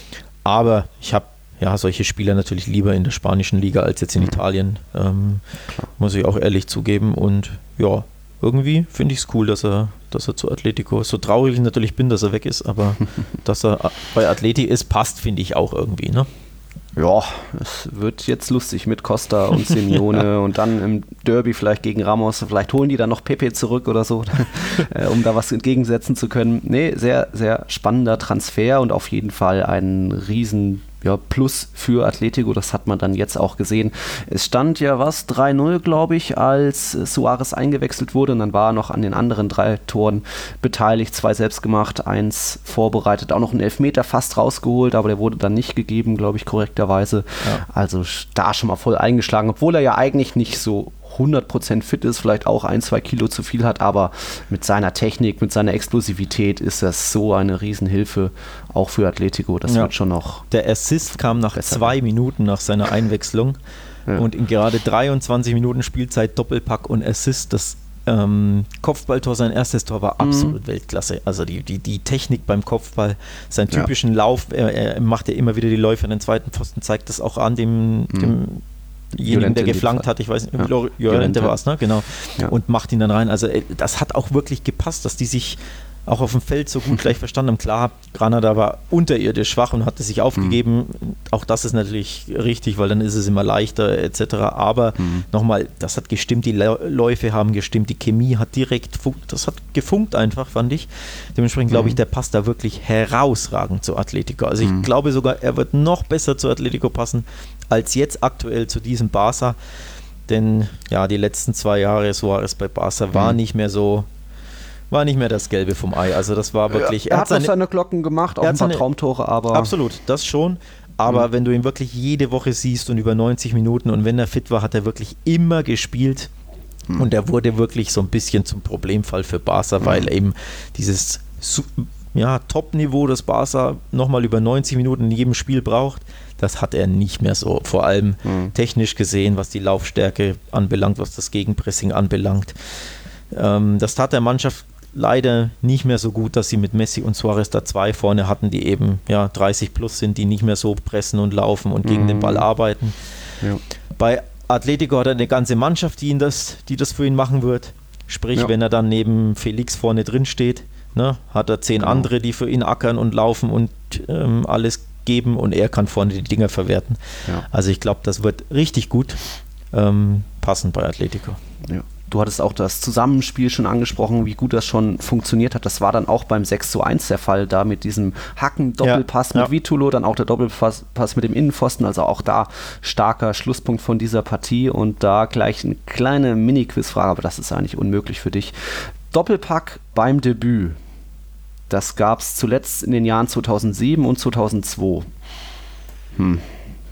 aber ich habe ja, solche Spieler natürlich lieber in der spanischen Liga als jetzt in mhm. Italien, ähm, muss ich auch ehrlich zugeben. Und ja, irgendwie finde ich es cool, dass er, dass er zu Atletico ist. So traurig ich natürlich bin, dass er weg ist, aber dass er bei Atleti ist, passt, finde ich auch irgendwie, ne? Ja, es wird jetzt lustig mit Costa und Simeone ja. und dann im Derby vielleicht gegen Ramos. Vielleicht holen die dann noch Pepe zurück oder so, äh, um da was entgegensetzen zu können. Nee, sehr, sehr spannender Transfer und auf jeden Fall ein riesen ja, Plus für Atletico, das hat man dann jetzt auch gesehen. Es stand ja was, drei null, glaube ich, als Suarez eingewechselt wurde und dann war er noch an den anderen drei Toren beteiligt, zwei selbst gemacht, eins vorbereitet, auch noch einen Elfmeter fast rausgeholt, aber der wurde dann nicht gegeben, glaube ich, korrekterweise. Ja. Also da schon mal voll eingeschlagen, obwohl er ja eigentlich nicht so hundert Prozent fit ist, vielleicht auch ein, zwei Kilo zu viel hat, aber mit seiner Technik, mit seiner Explosivität ist das so eine Riesenhilfe, auch für Atletico. Das ja. wird schon noch. Der Assist kam nach zwei werden. Minuten nach seiner Einwechslung ja. und in gerade dreiundzwanzig Minuten Spielzeit Doppelpack und Assist. Das ähm, Kopfballtor, sein erstes Tor war absolut mhm. Weltklasse. Also die, die, die Technik beim Kopfball, seinen typischen ja. Lauf, er, er macht ja immer wieder die Läufe an den zweiten Pfosten, zeigt das auch an dem, mhm. dem Jenigen, der geflankt hat, ich weiß nicht, ja. Llorente war es, ne? Genau. Ja. Und macht ihn dann rein. Also das hat auch wirklich gepasst, dass die sich auch auf dem Feld so gut gleich verstanden haben. Klar, Granada war unterirdisch schwach und hatte sich aufgegeben. Mhm. Auch das ist natürlich richtig, weil dann ist es immer leichter et cetera. Aber mhm. nochmal, das hat gestimmt, die Läufe haben gestimmt, die Chemie hat direkt, das hat gefunkt einfach, fand ich. Dementsprechend glaube ich, der passt da wirklich herausragend zu Atletico. Also ich mhm. glaube sogar, er wird noch besser zu Atletico passen, als jetzt aktuell zu diesem Barca. Denn ja, die letzten zwei Jahre Suarez bei Barca war mhm. nicht mehr so war nicht mehr das Gelbe vom Ei. Also das war wirklich... Ja, er, er hat seine, seine Glocken gemacht, auch ein paar seine, Traumtore, aber... Absolut, das schon. Aber mhm. wenn du ihn wirklich jede Woche siehst und über neunzig Minuten und wenn er fit war, hat er wirklich immer gespielt. Mhm. Und er wurde wirklich so ein bisschen zum Problemfall für Barca, mhm. weil eben dieses ja, Top-Niveau, das Barca nochmal über neunzig Minuten in jedem Spiel braucht, das hat er nicht mehr so. Vor allem mhm. technisch gesehen, was die Laufstärke anbelangt, was das Gegenpressing anbelangt. Ähm, das tat der Mannschaft leider nicht mehr so gut, dass sie mit Messi und Suarez da zwei vorne hatten, die eben ja, dreißig plus sind, die nicht mehr so pressen und laufen und gegen mhm. den Ball arbeiten. Ja. Bei Atletico hat er eine ganze Mannschaft, die, ihn das, die das für ihn machen wird. Sprich, ja. wenn er dann neben Felix vorne drin steht, ne, hat er zehn genau. andere, die für ihn ackern und laufen und ähm, alles geben und er kann vorne die Dinger verwerten. Ja. Also ich glaube, das wird richtig gut ähm, passen bei Atletico. Ja. Du hattest auch das Zusammenspiel schon angesprochen, wie gut das schon funktioniert hat. Das war dann auch beim sechs zu eins der Fall, da mit diesem Hacken-Doppelpass ja, mit ja. Vitolo, dann auch der Doppelpass Pass mit dem Innenpfosten, also auch da starker Schlusspunkt von dieser Partie und da gleich eine kleine Mini-Quizfrage, aber das ist eigentlich unmöglich für dich. Doppelpack beim Debüt, das gab es zuletzt in den Jahren zweitausendsieben und zweitausendzwei. Hm.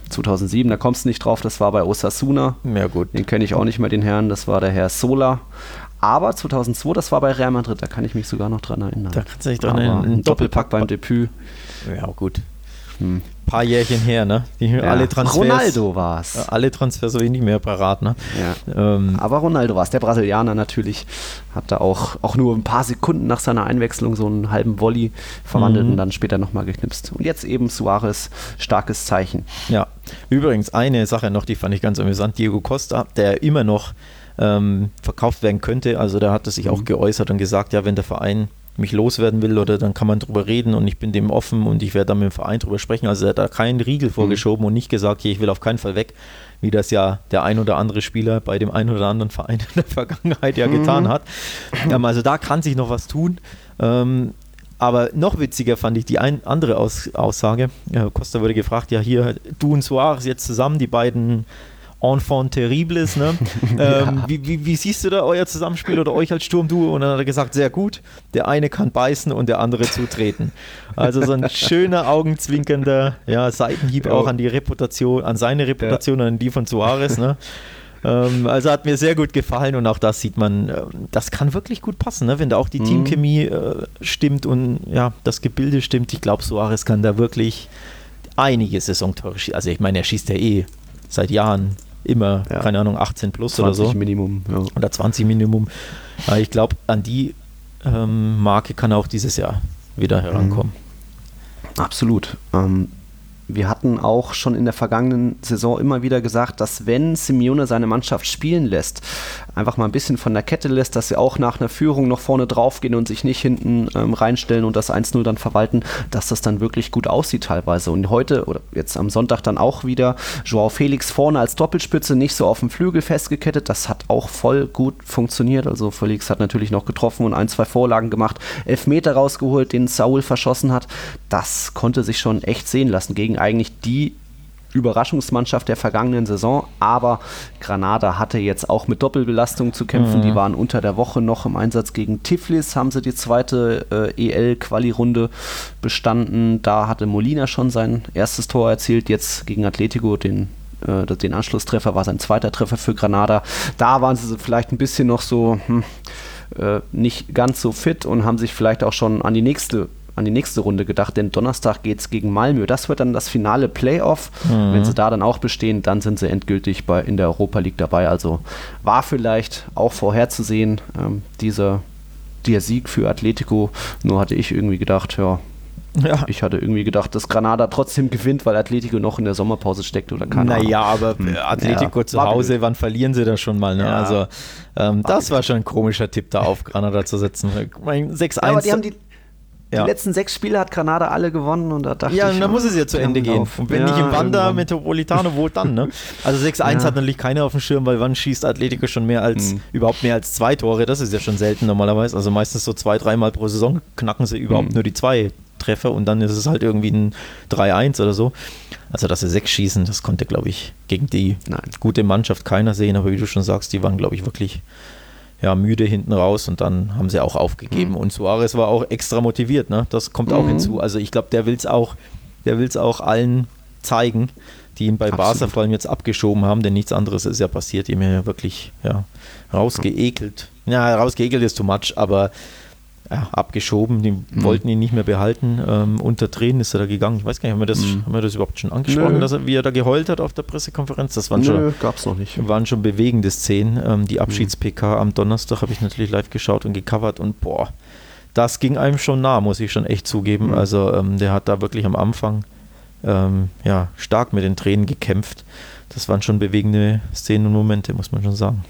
zweitausendsieben, da kommst du nicht drauf, das war bei Osasuna. Ja, gut. Den kenne ich auch nicht mehr, den Herrn, das war der Herr Sola. Aber zweitausendzwei, das war bei Real Madrid, da kann ich mich sogar noch dran erinnern. Da kannst du dich dran erinnern. Ein Doppelpack beim Debüt. Ja, gut. Hm. Paar Jährchen her, ne? Die ja. alle Transfers, Ronaldo war es. Alle Transfers so nicht mehr parat, ne? Ja. Ähm, Aber Ronaldo war es. Der Brasilianer natürlich hat da auch, auch nur ein paar Sekunden nach seiner Einwechslung so einen halben Volley verwandelt mhm. und dann später nochmal geknipst. Und jetzt eben Suarez, starkes Zeichen. Ja, übrigens eine Sache noch, die fand ich ganz amüsant. Diego Costa, der immer noch ähm, verkauft werden könnte, also der hat sich mhm. auch geäußert und gesagt, ja, wenn der Verein mich loswerden will oder dann kann man drüber reden und ich bin dem offen und ich werde dann mit dem Verein drüber sprechen. Also er hat da keinen Riegel vorgeschoben mhm. und nicht gesagt, hier, ich will auf keinen Fall weg, wie das ja der ein oder andere Spieler bei dem ein oder anderen Verein in der Vergangenheit ja mhm. getan hat. Ähm, also da kann sich noch was tun. Ähm, aber noch witziger fand ich die ein, andere Aus, Aussage. Ja, Costa wurde gefragt, ja hier, du und Suarez jetzt zusammen, die beiden Enfant terribles, ne? ja. ähm, wie, wie, wie siehst du da euer Zusammenspiel oder euch als Sturmduo? Und dann hat er gesagt, sehr gut, der eine kann beißen und der andere zutreten. Also so ein schöner, augenzwinkernder ja, Seitenhieb ja. auch an die Reputation, an seine Reputation ja. und an die von Suarez, ne? ähm, also hat mir sehr gut gefallen und auch das sieht man, äh, das kann wirklich gut passen, ne? Wenn da auch die mhm. Teamchemie äh, stimmt und ja, das Gebilde stimmt. Ich glaube, Suarez kann da wirklich einige Saisontore schießen. Also ich meine, er schießt ja eh seit Jahren immer, ja. keine Ahnung, achtzehn plus oder so. zwanzig Minimum. Ja. Oder zwanzig Minimum. Aber ich glaube, an die ähm, Marke kann er auch dieses Jahr wieder herankommen. Mhm. Absolut. Ähm, wir hatten auch schon in der vergangenen Saison immer wieder gesagt, dass wenn Simeone seine Mannschaft spielen lässt, einfach mal ein bisschen von der Kette lässt, dass sie auch nach einer Führung noch vorne drauf gehen und sich nicht hinten ähm, reinstellen und das eins null dann verwalten, dass das dann wirklich gut aussieht teilweise. Und heute, oder jetzt am Sonntag dann auch wieder, Joao Felix vorne als Doppelspitze, nicht so auf dem Flügel festgekettet, das hat auch voll gut funktioniert. Also Felix hat natürlich noch getroffen und ein, zwei Vorlagen gemacht, Elfmeter rausgeholt, den Saúl verschossen hat. Das konnte sich schon echt sehen lassen gegen eigentlich die Überraschungsmannschaft der vergangenen Saison, aber Granada hatte jetzt auch mit Doppelbelastung zu kämpfen, mhm. die waren unter der Woche noch im Einsatz gegen Tiflis, haben sie die zweite äh, E L-Quali-Runde bestanden, da hatte Molina schon sein erstes Tor erzielt, jetzt gegen Atletico den äh, den Anschlusstreffer, war sein zweiter Treffer für Granada, da waren sie vielleicht ein bisschen noch so hm, äh, nicht ganz so fit und haben sich vielleicht auch schon an die nächste an die nächste Runde gedacht, denn Donnerstag geht es gegen Malmö. Das wird dann das finale Playoff. Mhm. Wenn sie da dann auch bestehen, dann sind sie endgültig bei, in der Europa League dabei. Also war vielleicht auch vorherzusehen, ähm, dieser, der Sieg für Atletico. Nur hatte ich irgendwie gedacht, ja, ja, ich hatte irgendwie gedacht, dass Granada trotzdem gewinnt, weil Atletico noch in der Sommerpause steckt oder keine Ahnung. Naja, aber Atletico ja, zu Hause, blöd. Wann verlieren sie da schon mal? Ne? Ja. Also ähm, das war schon ein komischer Tipp, da auf Granada zu setzen. sechs eins. Aber die haben die Die ja. letzten sechs Spiele hat Granada alle gewonnen und da dachte ja, ich... Ja, dann muss es ja zu Ende gehen. Auf. Und wenn ja, nicht im Wanda Metropolitano, wo dann, ne? Also sechs eins ja. hat natürlich keiner auf dem Schirm, weil wann schießt Atletico schon mehr als, mhm. überhaupt mehr als zwei Tore? Das ist ja schon selten normalerweise. Also meistens so zwei, dreimal pro Saison knacken sie überhaupt mhm. nur die zwei Treffer und dann ist es halt irgendwie ein drei eins oder so. Also dass sie sechs schießen, das konnte, glaube ich, gegen die Nein. gute Mannschaft keiner sehen, aber wie du schon sagst, die waren, glaube ich, wirklich... ja, müde hinten raus und dann haben sie auch aufgegeben. Mhm. Und Suarez war auch extra motiviert, ne? Das kommt auch mhm. hinzu. Also ich glaube, der will es auch, der will es auch allen zeigen, die ihn bei Absolut. Barca vor allem jetzt abgeschoben haben, denn nichts anderes ist ja passiert. Die haben ja wirklich ja, rausgeekelt. Ja, rausgeekelt ist too much, aber ja, abgeschoben, die mhm. wollten ihn nicht mehr behalten. Ähm, unter Tränen ist er da gegangen. Ich weiß gar nicht, haben wir das, mhm. haben wir das überhaupt schon angesprochen, dass er, wie er da geheult hat auf der Pressekonferenz? Das waren Nö, schon, gab's noch nicht. Waren schon bewegende Szenen. Ähm, die Abschieds-P K am Donnerstag habe ich natürlich live geschaut und gecovert und boah, das ging einem schon nah, muss ich schon echt zugeben. Mhm. Also ähm, der hat da wirklich am Anfang ähm, ja, stark mit den Tränen gekämpft. Das waren schon bewegende Szenen und Momente, muss man schon sagen.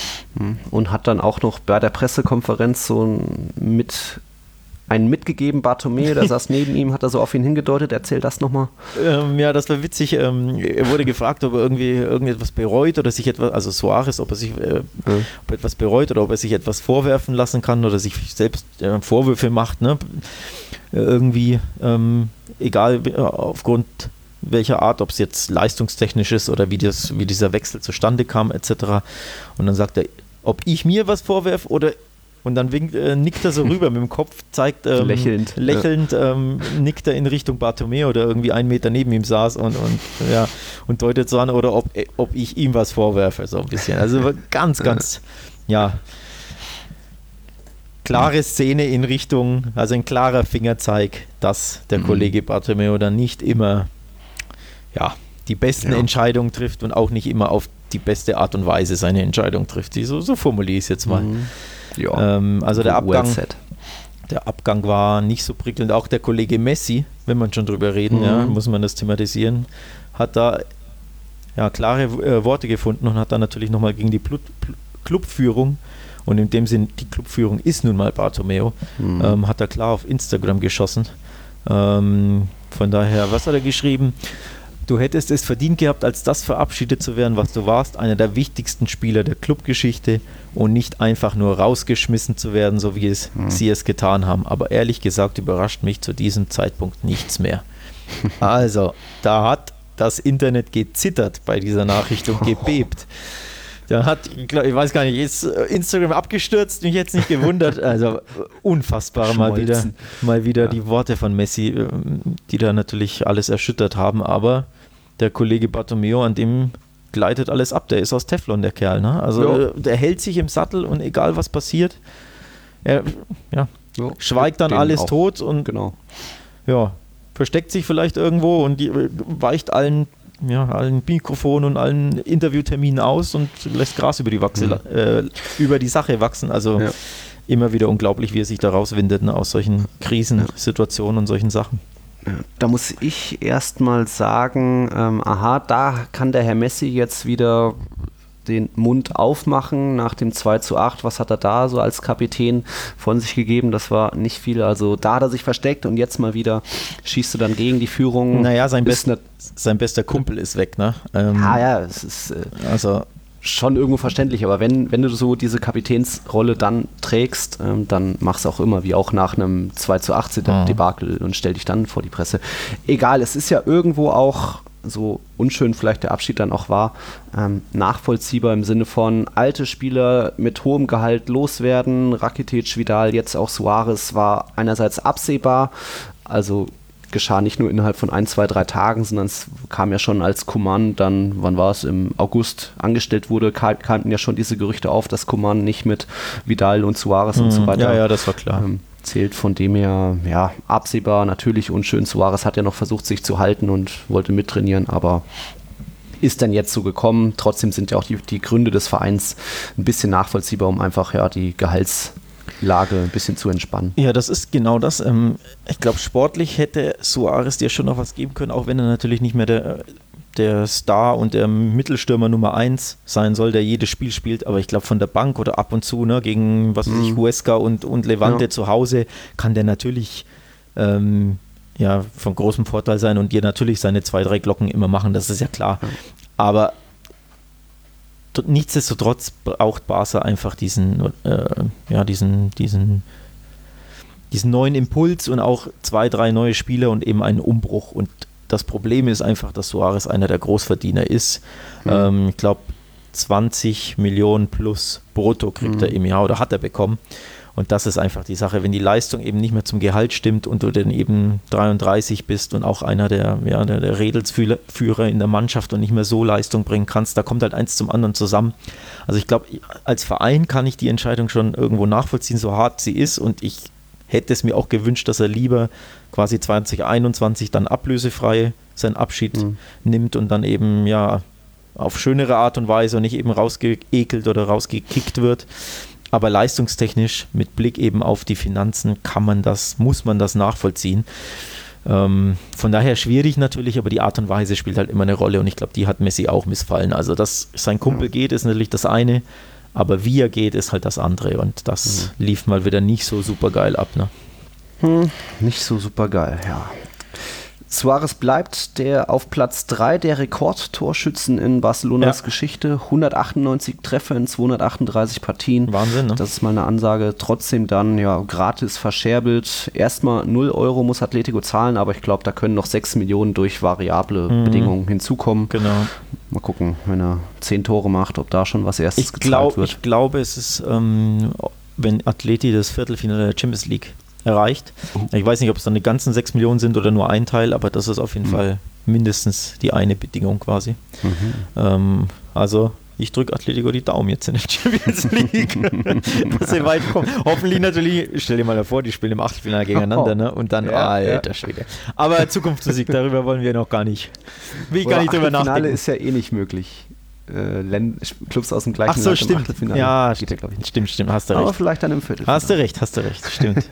Und hat dann auch noch bei der Pressekonferenz so ein mit, einen mitgegeben, Bartomeu, der saß neben ihm, hat er so auf ihn hingedeutet, erzähl das nochmal. Ähm, ja, das war witzig, ähm, er wurde gefragt, ob er irgendwie irgendetwas bereut oder sich etwas, also Suarez, ob er sich äh, mhm. ob er etwas bereut oder ob er sich etwas vorwerfen lassen kann oder sich selbst äh, Vorwürfe macht, ne? Irgendwie, ähm, egal, aufgrund welcher Art, ob es jetzt leistungstechnisch ist oder wie, das, wie dieser Wechsel zustande kam et cetera. Und dann sagt er, ob ich mir was vorwerfe oder und dann winkt, äh, nickt er so rüber mit dem Kopf, zeigt ähm, lächelnd, lächelnd ähm, nickt er in Richtung Bartomeu, der irgendwie einen Meter neben ihm saß und, und, ja, und deutet so an, oder ob, ob ich ihm was vorwerfe, so ein bisschen. Also ganz, ganz, ja, klare Szene in Richtung, also ein klarer Fingerzeig, dass der Kollege Bartomeu dann nicht immer, ja, die besten ja. Entscheidungen trifft und auch nicht immer auf die beste Art und Weise seine Entscheidung trifft. So, so formuliere ich es jetzt mal. Mhm. Ja. Ähm, also der Abgang, der Abgang war nicht so prickelnd. Auch der Kollege Messi, wenn man schon drüber reden, mhm. ja, muss man das thematisieren, hat da ja, klare äh, Worte gefunden und hat dann natürlich nochmal gegen die Pl- Pl- Clubführung, und in dem Sinn, die Clubführung ist nun mal Bartomeu, mhm. ähm, hat er klar auf Instagram geschossen. Ähm, von daher, was hat er geschrieben? Du hättest es verdient gehabt, als das verabschiedet zu werden, was du warst, einer der wichtigsten Spieler der Clubgeschichte, und nicht einfach nur rausgeschmissen zu werden, so wie es mhm. sie es getan haben. Aber ehrlich gesagt überrascht mich zu diesem Zeitpunkt nichts mehr. Also, da hat das Internet gezittert bei dieser Nachricht und gebebt. Da hat, ich weiß gar nicht, ist Instagram abgestürzt, mich jetzt nicht gewundert. Also unfassbar mal wieder, mal wieder ja. die Worte von Messi, die da natürlich alles erschüttert haben. Aber der Kollege Bartomeu, an dem gleitet alles ab. Der ist aus Teflon, der Kerl. Ne? Also ja. der hält sich im Sattel und egal was passiert, er ja, ja. schweigt dann alles auch tot und genau. ja, versteckt sich vielleicht irgendwo und die, weicht allen Ja, allen Mikrofonen und allen Interviewterminen aus und lässt Gras über die, Wachse, mhm. äh, über die Sache wachsen. Also ja. immer wieder unglaublich, wie er sich da rauswindet, ne, aus solchen Krisensituationen und solchen Sachen. Da muss ich erstmal sagen, ähm, aha, da kann der Herr Messi jetzt wieder den Mund aufmachen nach dem zwei zu acht. Was hat er da so als Kapitän von sich gegeben? Das war nicht viel. Also da hat er sich versteckt und jetzt mal wieder schießt du dann gegen die Führung. Naja, sein, best, ne, sein bester Kumpel ist weg, ne? Ähm, ah ja, es ist äh, also schon irgendwo verständlich, aber wenn, wenn du so diese Kapitänsrolle dann trägst, ähm, dann machst du auch immer, wie auch nach einem zwei zu acht Debakel und stell dich dann vor die Presse. Egal, es ist ja irgendwo auch, so unschön vielleicht der Abschied dann auch war, ähm, nachvollziehbar im Sinne von alte Spieler mit hohem Gehalt loswerden, Rakitic, Vidal, jetzt auch Suarez, war einerseits absehbar, also geschah nicht nur innerhalb von ein, zwei, drei Tagen, sondern es kam ja schon, als Coman dann, wann war es, im August angestellt wurde, kamten ja schon diese Gerüchte auf, dass Coman nicht mit Vidal und Suarez mhm, und so weiter ja, ja, das war klar. Ähm, zählt, von dem her, ja, absehbar, natürlich unschön. Suarez hat ja noch versucht, sich zu halten und wollte mittrainieren, aber ist dann jetzt so gekommen. Trotzdem sind ja auch die, die Gründe des Vereins ein bisschen nachvollziehbar, um einfach ja die Gehaltslage ein bisschen zu entspannen. Ja, das ist genau das. Ich glaube, sportlich hätte Suarez dir schon noch was geben können, auch wenn er natürlich nicht mehr der der Star und der Mittelstürmer Nummer eins sein soll, der jedes Spiel spielt, aber ich glaube von der Bank oder ab und zu, ne, gegen was weiß ich, Huesca und, und Levante ja. zu Hause, kann der natürlich ähm, ja, von großem Vorteil sein und dir natürlich seine zwei, drei Glocken immer machen, das ist ja klar. Ja. Aber nichtsdestotrotz braucht Barca einfach diesen, äh, ja, diesen, diesen, diesen neuen Impuls und auch zwei, drei neue Spieler und eben einen Umbruch. Und das Problem ist einfach, dass Suarez einer der Großverdiener ist. Mhm. Ähm, ich glaube, zwanzig Millionen plus brutto kriegt mhm. er im Jahr oder hat er bekommen. Und das ist einfach die Sache, wenn die Leistung eben nicht mehr zum Gehalt stimmt und du dann eben dreiunddreißig bist und auch einer der, ja, der, der Redelsführer in der Mannschaft und nicht mehr so Leistung bringen kannst, da kommt halt eins zum anderen zusammen. Also ich glaube, als Verein kann ich die Entscheidung schon irgendwo nachvollziehen, so hart sie ist, und ich hätte es mir auch gewünscht, dass er lieber quasi zwanzig einundzwanzig dann ablösefrei seinen Abschied mhm. nimmt und dann eben ja auf schönere Art und Weise und nicht eben rausgeekelt oder rausgekickt wird. Aber leistungstechnisch mit Blick eben auf die Finanzen kann man das, muss man das nachvollziehen. Ähm, von daher schwierig natürlich, aber die Art und Weise spielt halt immer eine Rolle und ich glaube, die hat Messi auch missfallen. Also, dass sein Kumpel geht, ist natürlich das eine, aber wie er geht, ist halt das andere und das mhm. lief mal wieder nicht so super geil ab. Ne? Hm, nicht so super geil, ja. Suarez bleibt der auf Platz drei der Rekordtorschützen in Barcelonas ja. Geschichte. hundertachtundneunzig Treffer in zweihundertachtunddreißig Partien. Wahnsinn, ne? Das ist mal eine Ansage. Trotzdem dann ja gratis verscherbelt. Erstmal null Euro muss Atletico zahlen, aber ich glaube, da können noch sechs Millionen durch variable mhm. Bedingungen hinzukommen. Genau. Mal gucken, wenn er zehn Tore macht, ob da schon was erstes ich gezahlt glaub, wird. Ich glaube, es ist ähm, wenn Atleti das Viertelfinale der Champions League erreicht. Ich weiß nicht, ob es dann die ganzen sechs Millionen sind oder nur ein Teil, aber das ist auf jeden mhm. Fall mindestens die eine Bedingung quasi. Mhm. Ähm, also ich drücke Atletico die Daumen jetzt in der Champions League, dass sie weit kommen. Hoffentlich natürlich, stell dir mal vor, die spielen im Achtelfinale gegeneinander, ne? Und dann, ja, alter ja. Schwede. Aber Zukunftsmusik, darüber wollen wir noch gar nicht. Will ich Oder gar nicht drüber nachdenken. Finale ist ja eh nicht möglich. Äh, Clubs aus dem gleichen Ach so, Land stimmt. im Achtelfinale. Ja, geht ja, glaube ich, nicht. Stimmt, stimmt, hast du recht. Aber vielleicht dann im Viertelfinale. Hast du recht, hast du recht, stimmt.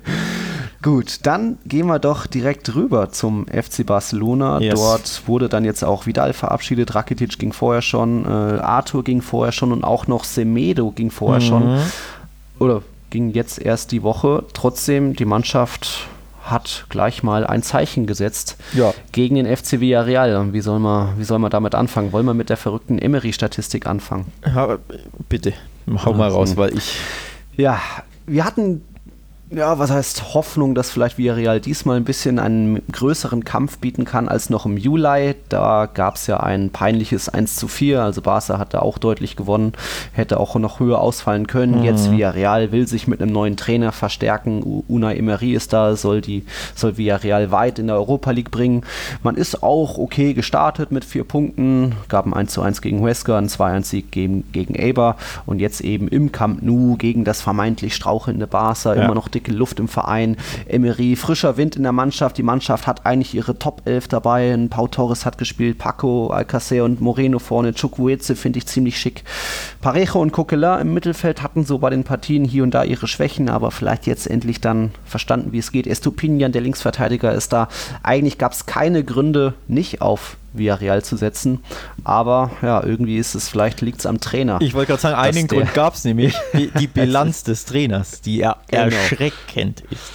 Gut, dann gehen wir doch direkt rüber zum F C Barcelona. Yes. Dort wurde dann jetzt auch Vidal verabschiedet, Rakitic ging vorher schon, äh, Arthur ging vorher schon und auch noch Semedo ging vorher mhm. schon. Oder ging jetzt erst die Woche. Trotzdem, die Mannschaft hat gleich mal ein Zeichen gesetzt ja. gegen den F C Villarreal. Wie soll man, wie soll man damit anfangen? Wollen wir mit der verrückten Emery-Statistik anfangen? Ja, bitte, hau mal raus, weil ich... Ja, wir hatten... Ja, was heißt Hoffnung, dass vielleicht Villarreal diesmal ein bisschen einen größeren Kampf bieten kann als noch im Juli. Da gab es ja ein peinliches eins zu vier, also Barca hat da auch deutlich gewonnen, hätte auch noch höher ausfallen können. Mhm. Jetzt Villarreal will sich mit einem neuen Trainer verstärken. Unai Emery ist da, soll, die, soll Villarreal weit in der Europa League bringen. Man ist auch okay gestartet mit vier Punkten, gab ein eins zu eins gegen Huesca, ein zwei eins Sieg gegen, gegen Eibar und jetzt eben im Camp Nou gegen das vermeintlich strauchelnde Barca, ja. immer noch dicke Luft im Verein. Emery, frischer Wind in der Mannschaft. Die Mannschaft hat eigentlich ihre Top elf dabei. Pau Torres hat gespielt, Paco, Alcacer und Moreno vorne. Chukwueze finde ich ziemlich schick. Parejo und Coquelin im Mittelfeld hatten so bei den Partien hier und da ihre Schwächen, aber vielleicht jetzt endlich dann verstanden, wie es geht. Estupinian, der Linksverteidiger, ist da. Eigentlich gab es keine Gründe, nicht auf Villarreal zu setzen, aber ja, irgendwie ist es, vielleicht liegt es am Trainer. Ich wollte gerade sagen, einen Grund gab es nämlich, die, die Bilanz des Trainers, die ja genau. erschreckend ist.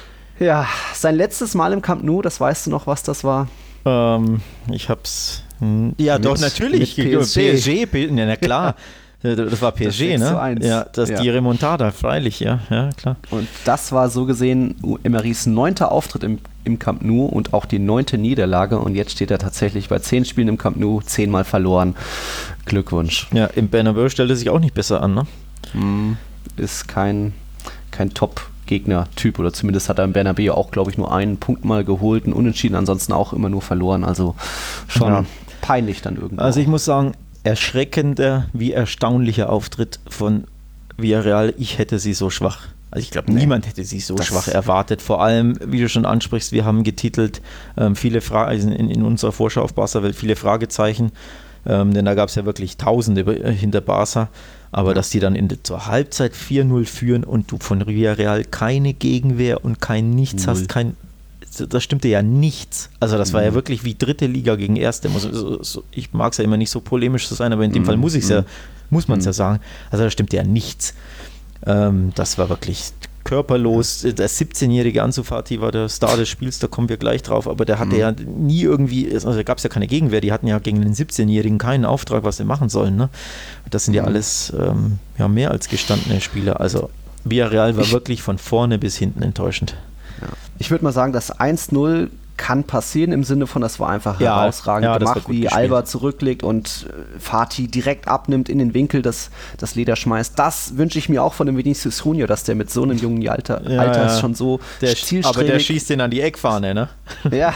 Ja, sein letztes Mal im Camp Nou, das weißt du noch, was das war? Ähm, ich hab's, ja mit, doch, natürlich, mit P S G. P S G, ja, na klar. Das war P S G, das ne? Ja, das ja. Die Remontada, freilich, ja, ja, klar. Und das war so gesehen Emerys neunter Auftritt im, im Camp Nou und auch die neunte Niederlage. Und jetzt steht er tatsächlich bei zehn Spielen im Camp Nou, zehnmal verloren. Glückwunsch. Ja, im Bernabeu stellt er sich auch nicht besser an, ne? Mm, ist kein, kein Top-Gegner-Typ, oder zumindest hat er im Bernabeu auch, glaube ich, nur einen Punkt mal geholt, einen Unentschieden, ansonsten auch immer nur verloren. Also schon ja. peinlich dann irgendwie. Also ich muss sagen, erschreckender wie erstaunlicher Auftritt von Villarreal. Ich hätte sie so schwach. Also ich glaube, nee, niemand hätte sie so schwach erwartet. Vor allem, wie du schon ansprichst, wir haben getitelt, ähm, viele Fragen, also in, in unserer Vorschau auf Barca-Welt, viele Fragezeichen, ähm, denn da gab es ja wirklich Tausende hinter Barca. Aber ja. dass die dann in der, zur Halbzeit vier null führen und du von Villarreal keine Gegenwehr und kein Nichts Null. hast, kein das stimmte ja nichts. Also das war mhm. ja wirklich wie dritte Liga gegen erste. Ich mag es ja immer nicht so polemisch zu sein, aber in dem mhm. Fall muss ich es ja, muss man es mhm. ja sagen. Also da stimmte ja nichts. Ähm, das war wirklich körperlos. Der siebzehnjährige Ansu Fati war der Star des Spiels, da kommen wir gleich drauf, aber der hatte mhm. ja nie irgendwie, also da gab es ja keine Gegenwehr, die hatten ja gegen den siebzehnjährigen keinen Auftrag, was sie machen sollen. Ne? Das sind ja alles ähm, ja, mehr als gestandene Spieler. Also Villarreal war wirklich von vorne bis hinten enttäuschend. Ja. Ich würde mal sagen, das eins null kann passieren im Sinne von, das war einfach ja, herausragend ja, gemacht, wie gespielt. Alba zurücklegt und äh, Fati direkt abnimmt in den Winkel, das, das Leder schmeißt. Das wünsche ich mir auch von dem Vinicius Junior, dass der mit so einem jungen Alter, ja, Alter ja. ist schon so der, zielstrebig. Aber der schießt den an die Eckfahne, ne? Ja.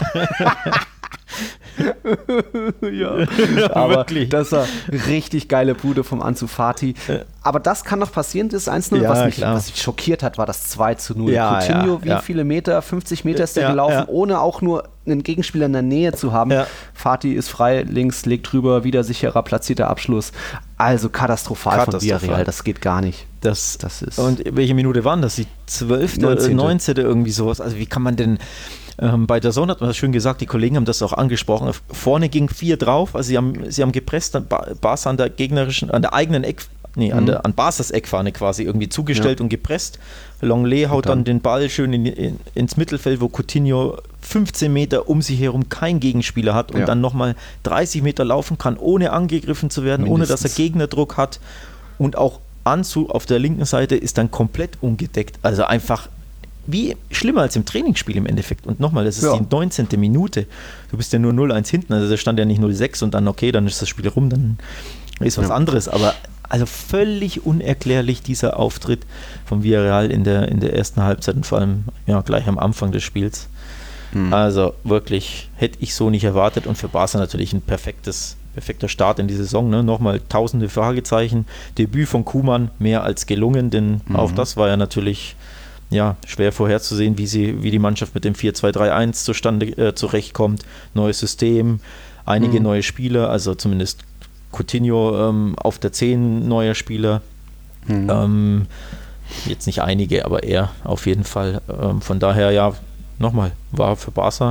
ja, aber wirklich. Das war richtig geile Bude vom Ansu Fati. Aber das kann noch passieren, das eins null. Ja, was, mich, was mich schockiert hat, war das zwei zu null. Ja, Coutinho, ja, wie ja. viele Meter? fünfzig Meter ist der ja, gelaufen, ja. ohne auch nur einen Gegenspieler in der Nähe zu haben. Ja. Fati ist frei, links, legt drüber, wieder sicherer, platzierter Abschluss. Also katastrophal, katastrophal. von Villarreal, das geht gar nicht. Das, das ist und welche Minute waren das? Die zwölfte, neunzehnte irgendwie sowas. Also wie kann man denn... Ähm, bei der Zone hat man das schön gesagt, die Kollegen haben das auch angesprochen. Vorne ging vier drauf, also sie haben, sie haben gepresst, an Barca an der gegnerischen, an der eigenen Eck, nee, mhm. an, der, an Barcas Eckfahne quasi irgendwie zugestellt ja. und gepresst. Longley haut dann, dann den Ball schön in, in, ins Mittelfeld, wo Coutinho fünfzehn Meter um sich herum keinen Gegenspieler hat und ja. dann nochmal dreißig Meter laufen kann, ohne angegriffen zu werden, Mindestens. ohne dass er Gegnerdruck hat. Und auch Ansu auf der linken Seite ist dann komplett ungedeckt. Also einfach wie schlimmer als im Trainingsspiel im Endeffekt. Und nochmal, das ist ja. die neunzehnte Minute. Du bist ja nur null eins hinten, also da stand ja nicht null sechs und dann okay, dann ist das Spiel rum, dann ist was ja. anderes. Aber Also völlig unerklärlich dieser Auftritt von Villarreal in der, in der ersten Halbzeit und vor allem ja, gleich am Anfang des Spiels. Mhm. Also wirklich hätte ich so nicht erwartet und für Barca natürlich ein perfektes, perfekter Start in die Saison. Ne? Nochmal tausende Fragezeichen. Debüt von Koeman mehr als gelungen, denn mhm. auch das war ja natürlich ja, schwer vorherzusehen, wie, sie, wie die Mannschaft mit dem vier zwei drei eins zustande äh, zurechtkommt. Neues System, einige mhm. neue Spieler, also zumindest Coutinho ähm, auf der zehn neuer Spieler. Mhm. Ähm, jetzt nicht einige, aber er auf jeden Fall. Ähm, von daher, ja, nochmal, war für Barca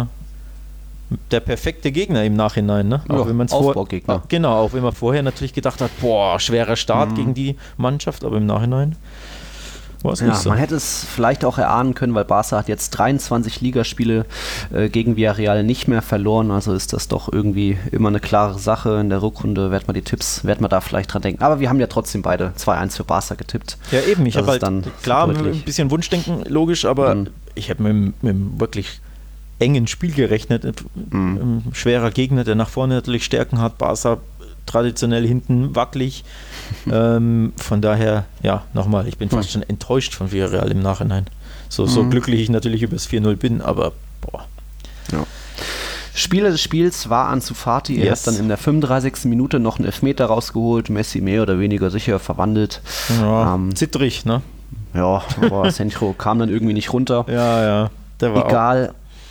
der perfekte Gegner im Nachhinein. Ne? Auch ja, wenn man's Aufbaugegner. Vor, genau, auch wenn man vorher natürlich gedacht hat, boah, schwerer Start mhm. gegen die Mannschaft, aber im Nachhinein war es ja, nicht so. Man hätte es vielleicht auch erahnen können, weil Barca hat jetzt dreiundzwanzig Ligaspiele äh, gegen Villarreal nicht mehr verloren, also ist das doch irgendwie immer eine klare Sache. In der Rückrunde werden wir die Tipps, werden wir da vielleicht dran denken. Aber wir haben ja trotzdem beide zwei eins für Barca getippt. Ja eben, ich habe halt, dann klar, ein bisschen Wunschdenken, logisch, aber mhm. ich habe mit, mit einem wirklich engen Spiel gerechnet. Mhm. Ein schwerer Gegner, der nach vorne natürlich Stärken hat, Barca traditionell hinten wackelig. ähm, von daher, ja, nochmal, ich bin fast schon enttäuscht von Villarreal im Nachhinein. So, so mhm. glücklich ich natürlich über das vier null bin, aber boah. Ja. Spieler des Spiels war Ansu Fati. Yes. Er hat dann in der fünfunddreißigsten Minute noch einen Elfmeter rausgeholt, Messi mehr oder weniger sicher verwandelt. Ja, ähm, zittrig, ne? Ja, aber Sencho kam dann irgendwie nicht runter. Ja, ja. Der war Egal. Auch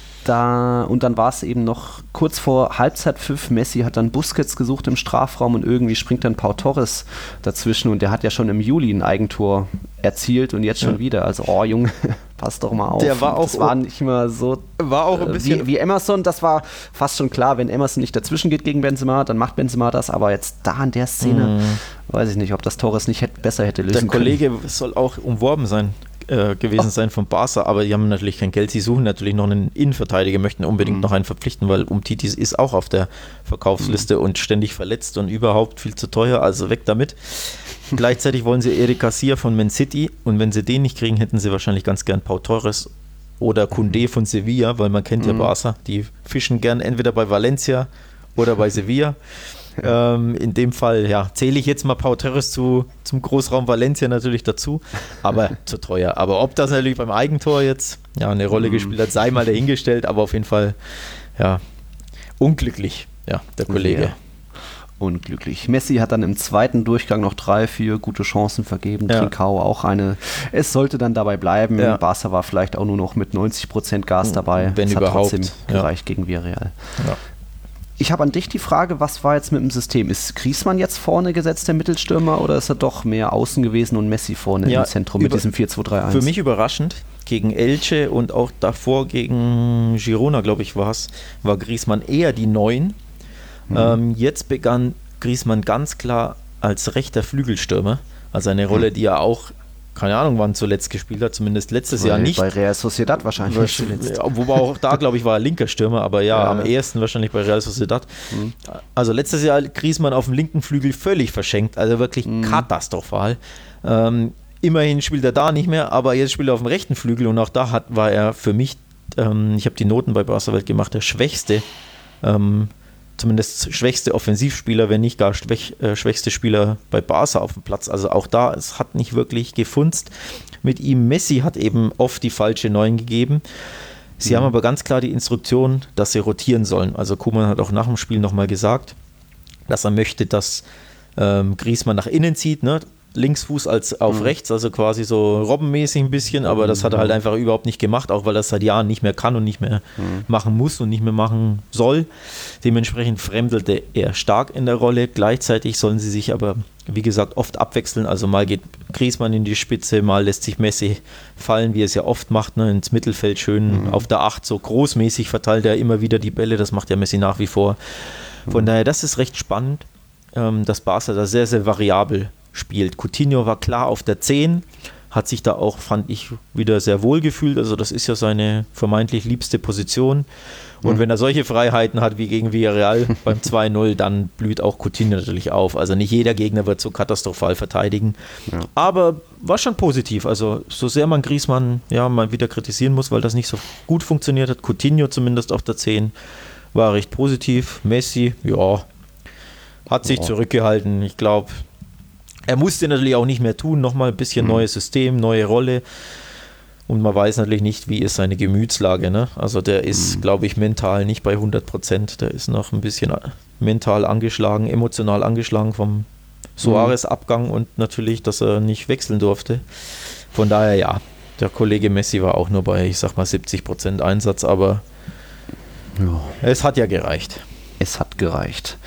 Da, und dann war es eben noch kurz vor Halbzeitpfiff. Messi hat dann Busquets gesucht im Strafraum und irgendwie springt dann Pau Torres dazwischen und der hat ja schon im Juli ein Eigentor erzielt und jetzt schon ja. wieder. Also, oh Junge, passt doch mal auf. Der war auch, das war nicht immer so war auch ein bisschen wie, wie Emerson. Das war fast schon klar, wenn Emerson nicht dazwischen geht gegen Benzema, dann macht Benzema das. Aber jetzt da in der Szene, mm. weiß ich nicht, ob das Torres nicht hätte, besser hätte lösen können. Der Kollege soll auch umworben sein. gewesen oh. sein von Barca, aber die haben natürlich kein Geld, sie suchen natürlich noch einen Innenverteidiger, möchten unbedingt mhm. noch einen verpflichten, weil Umtiti ist auch auf der Verkaufsliste mhm. und ständig verletzt und überhaupt viel zu teuer, also weg damit. Gleichzeitig wollen sie Eric Garcia von Man City und wenn sie den nicht kriegen, hätten sie wahrscheinlich ganz gern Pau Torres oder Koundé von Sevilla, weil man kennt mhm. ja Barca, die fischen gern entweder bei Valencia oder bei Sevilla. Ähm, in dem Fall, ja, zähle ich jetzt mal Pau Torres zu, zum Großraum Valencia natürlich dazu, aber zu teuer. Aber ob das natürlich beim Eigentor jetzt ja, eine Rolle mhm. gespielt hat, sei mal dahingestellt, aber auf jeden Fall, ja, unglücklich, ja, der Kollege. Ja. Unglücklich. Messi hat dann im zweiten Durchgang noch drei, vier gute Chancen vergeben. Ja. Trincao auch eine. Es sollte dann dabei bleiben. Ja. Barca war vielleicht auch nur noch mit neunzig Prozent Gas dabei. Wenn es überhaupt. Hat trotzdem gereicht ja. gegen Villarreal. Ja. Ich habe an dich die Frage, was war jetzt mit dem System? Ist Griezmann jetzt vorne gesetzt, der Mittelstürmer, oder ist er doch mehr außen gewesen und Messi vorne ja, im Zentrum mit diesem vier zwei drei eins? Für mich überraschend. Gegen Elche und auch davor gegen Girona, glaube ich, war es, war Griezmann eher die Neun. Mhm. Ähm, jetzt begann Griezmann ganz klar als rechter Flügelstürmer. Also eine Rolle, mhm. die er auch, keine Ahnung, wann zuletzt gespielt hat, zumindest letztes bei, Jahr nicht. Bei Real Sociedad wahrscheinlich zuletzt. Wobei auch da, glaube ich, war er linker Stürmer, aber ja, ja, am ehesten wahrscheinlich bei Real Sociedad. Mhm. Also letztes Jahr Griezmann auf dem linken Flügel völlig verschenkt, also wirklich mhm. katastrophal. Ähm, immerhin spielt er da nicht mehr, aber jetzt spielt er auf dem rechten Flügel und auch da hat, war er für mich, ähm, ich habe die Noten bei Barca Welt gemacht, der schwächste ähm, zumindest schwächste Offensivspieler, wenn nicht gar schwäch, äh, schwächste Spieler bei Barca auf dem Platz. Also auch da, es hat nicht wirklich gefunzt mit ihm. Messi hat eben oft die falsche Neun gegeben. Sie mhm. haben aber ganz klar die Instruktion, dass sie rotieren sollen. Also Koeman hat auch nach dem Spiel nochmal gesagt, dass er möchte, dass ähm, Griezmann nach innen zieht, ne? Linksfuß als auf mhm. rechts, also quasi so robbenmäßig ein bisschen, aber das hat er halt einfach überhaupt nicht gemacht, auch weil er es seit Jahren nicht mehr kann und nicht mehr mhm. machen muss und nicht mehr machen soll. Dementsprechend fremdelte er stark in der Rolle. Gleichzeitig sollen sie sich aber, wie gesagt, oft abwechseln. Also mal geht Griezmann in die Spitze, mal lässt sich Messi fallen, wie er es ja oft macht, ne, ins Mittelfeld schön mhm. auf der Acht, so großmäßig verteilt er immer wieder die Bälle, das macht ja Messi nach wie vor. Von mhm. daher, das ist recht spannend, ähm, dass Barca da sehr, sehr variabel spielt. Coutinho war klar auf der zehn, hat sich da auch, fand ich, wieder sehr wohl gefühlt. Also das ist ja seine vermeintlich liebste Position. Und mhm. wenn er solche Freiheiten hat wie gegen Villarreal beim zwei null, dann blüht auch Coutinho natürlich auf. Also nicht jeder Gegner wird so katastrophal verteidigen. Ja. Aber war schon positiv. Also so sehr man Griezmann ja mal wieder kritisieren muss, weil das nicht so gut funktioniert hat, Coutinho zumindest auf der zehn war recht positiv. Messi, ja, hat sich ja. zurückgehalten. Ich glaube, Er musste natürlich auch nicht mehr tun, nochmal ein bisschen mhm. neues System, neue Rolle. Und man weiß natürlich nicht, wie ist seine Gemütslage. Ne? Also der ist, mhm. glaube ich, mental nicht bei hundert Prozent. Der ist noch ein bisschen mental angeschlagen, emotional angeschlagen vom Suarez-Abgang und natürlich, dass er nicht wechseln durfte. Von daher, ja, der Kollege Messi war auch nur bei, ich sag mal, siebzig Prozent Einsatz, aber ja. Es hat ja gereicht. Es hat gereicht.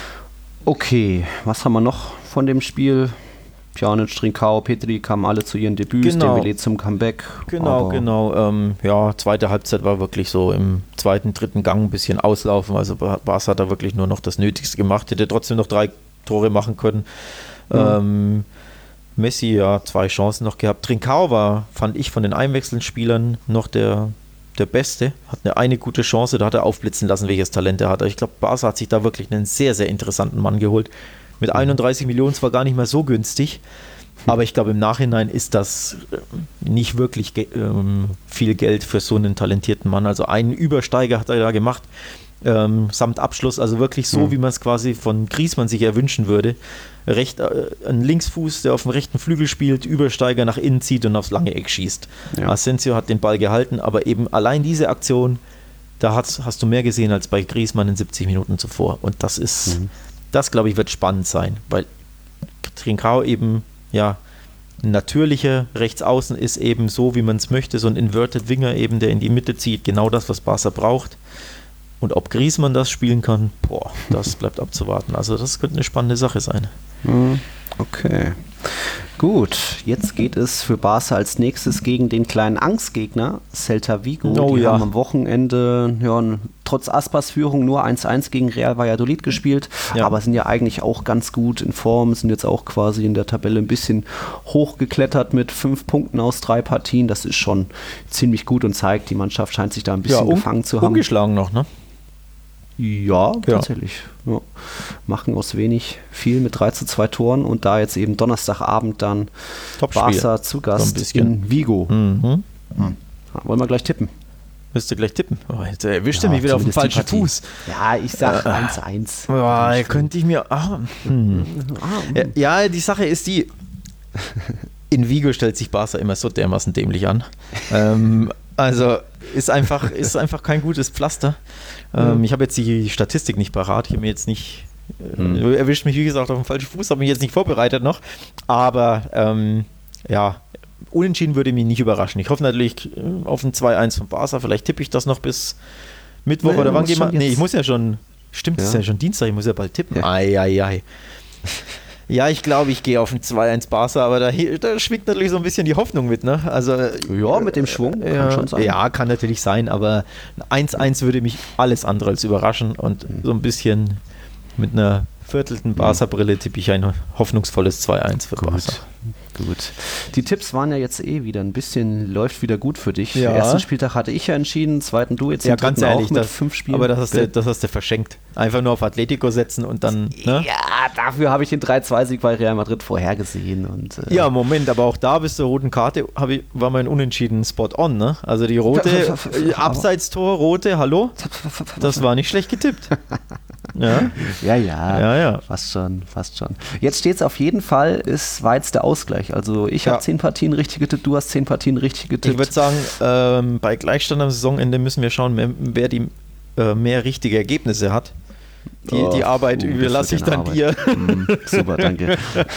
Okay, was haben wir noch von dem Spiel? Pjanic, Trincao, Petri kamen alle zu ihren Debüts, genau. Dembélé zum Comeback. Genau, genau. Ähm, ja, zweite Halbzeit war wirklich so im zweiten, dritten Gang ein bisschen auslaufen. Also Barca hat da wirklich nur noch das Nötigste gemacht, hätte trotzdem noch drei Tore machen können. Mhm. Ähm, Messi, ja, zwei Chancen noch gehabt. Trincao war, fand ich, von den Einwechselspielern noch der, der Beste. Hat eine, eine gute Chance, da hat er aufblitzen lassen, welches Talent er hat. Ich glaube, Barca hat sich da wirklich einen sehr, sehr interessanten Mann geholt. Mit einunddreißig Millionen zwar gar nicht mehr so günstig, aber ich glaube, im Nachhinein ist das nicht wirklich ge- ähm, viel Geld für so einen talentierten Mann. Also einen Übersteiger hat er da gemacht, ähm, samt Abschluss, also wirklich so, mhm. wie man es quasi von Griezmann sich erwünschen würde. Recht, äh, ein Linksfuß, der auf dem rechten Flügel spielt, Übersteiger nach innen zieht und aufs lange Eck schießt. Ja. Asensio hat den Ball gehalten, aber eben allein diese Aktion, da hast, hast du mehr gesehen als bei Griezmann in siebzig Minuten zuvor. Und das ist... Mhm. Das, glaube ich, wird spannend sein, weil Trincao eben, ja, ein natürlicher Rechtsaußen ist, eben so, wie man es möchte, so ein Inverted Winger eben, der in die Mitte zieht, genau das, was Barca braucht. Und ob Griezmann das spielen kann, boah, das bleibt abzuwarten. Also das könnte eine spannende Sache sein. Okay. Gut, jetzt geht es für Barca als nächstes gegen den kleinen Angstgegner Celta Vigo. Oh, die ja. haben am Wochenende ja, trotz Aspas Führung nur eins eins gegen Real Valladolid gespielt, ja. aber sind ja eigentlich auch ganz gut in Form, sind jetzt auch quasi in der Tabelle ein bisschen hochgeklettert mit fünf Punkten aus drei Partien. Das ist schon ziemlich gut und zeigt, die Mannschaft scheint sich da ein bisschen ja, um, gefangen zu haben. Ungeschlagen noch, ne? Ja, tatsächlich. Ja. Ja. Machen aus wenig viel mit drei zu zwei Toren und da jetzt eben Donnerstagabend dann Barca zu Gast so in Vigo. Mhm. Hm. Wollen wir gleich tippen? Müsst ihr gleich tippen. Oh, jetzt erwischt ihr ja, mich wieder auf dem falschen Fuß. Ja, ich sag äh, eins eins. Ja, könnte ich mir... Ah, hm. ja, ja, die Sache ist die... In Vigo stellt sich Barca immer so dermaßen dämlich an. ähm, also ist einfach, ist einfach kein gutes Pflaster. Ähm, mhm. Ich habe jetzt die Statistik nicht parat. Ich habe mir jetzt nicht... Mhm. Erwischt mich, wie gesagt, auf dem falschen Fuß. Habe mich jetzt nicht vorbereitet noch. Aber ähm, ja... Unentschieden würde mich nicht überraschen. Ich hoffe natürlich auf ein zwei eins von Barca. Vielleicht tippe ich das noch bis Mittwoch nee, oder wann gehen wir? Nee, ich muss ja schon. Stimmt, es ja. ist ja schon Dienstag, ich muss ja bald tippen. Ja. Ei, ei, ei. Ja, ich glaube, ich gehe auf ein zwei eins Barca, aber da, da schwingt natürlich so ein bisschen die Hoffnung mit, ne? Also, ja, mit dem Schwung äh, kann schon sein. Ja, kann natürlich sein, aber eins eins würde mich alles andere als überraschen und so ein bisschen mit einer viertelten Barca-Brille tippe ich ein hoffnungsvolles zwei eins für Gut. Barca. Gut. Die Tipps waren ja jetzt eh wieder ein bisschen, läuft wieder gut für dich. Ja. Den ersten Spieltag hatte ich ja entschieden, zweiten du jetzt ja, ganz ehrlich, auch mit das, fünf Spielen. Aber das hast, du, das hast du verschenkt. Einfach nur auf Atletico setzen und dann... Ne? Ja, dafür habe ich den drei zwei Sieg bei Real Madrid vorhergesehen. Und, äh ja, Moment, aber auch da bis zur roten Karte ich, war mein Unentschieden spot on. Ne? Also die rote, Abseitstor, rote, hallo? Das war nicht schlecht getippt. Ja, ja, ja, ja, ja. Fast schon, fast schon. Jetzt steht es auf jeden Fall, ist war jetzt der Ausgleich. Also ich ja. habe zehn Partien richtig getippt, du hast zehn Partien richtig getippt. Ich würde sagen, ähm, bei Gleichstand am Saisonende müssen wir schauen, wer die äh, mehr richtige Ergebnisse hat. Die, oh, die Arbeit uh, überlasse ich dann Arbeit. dir. Mm, super, danke.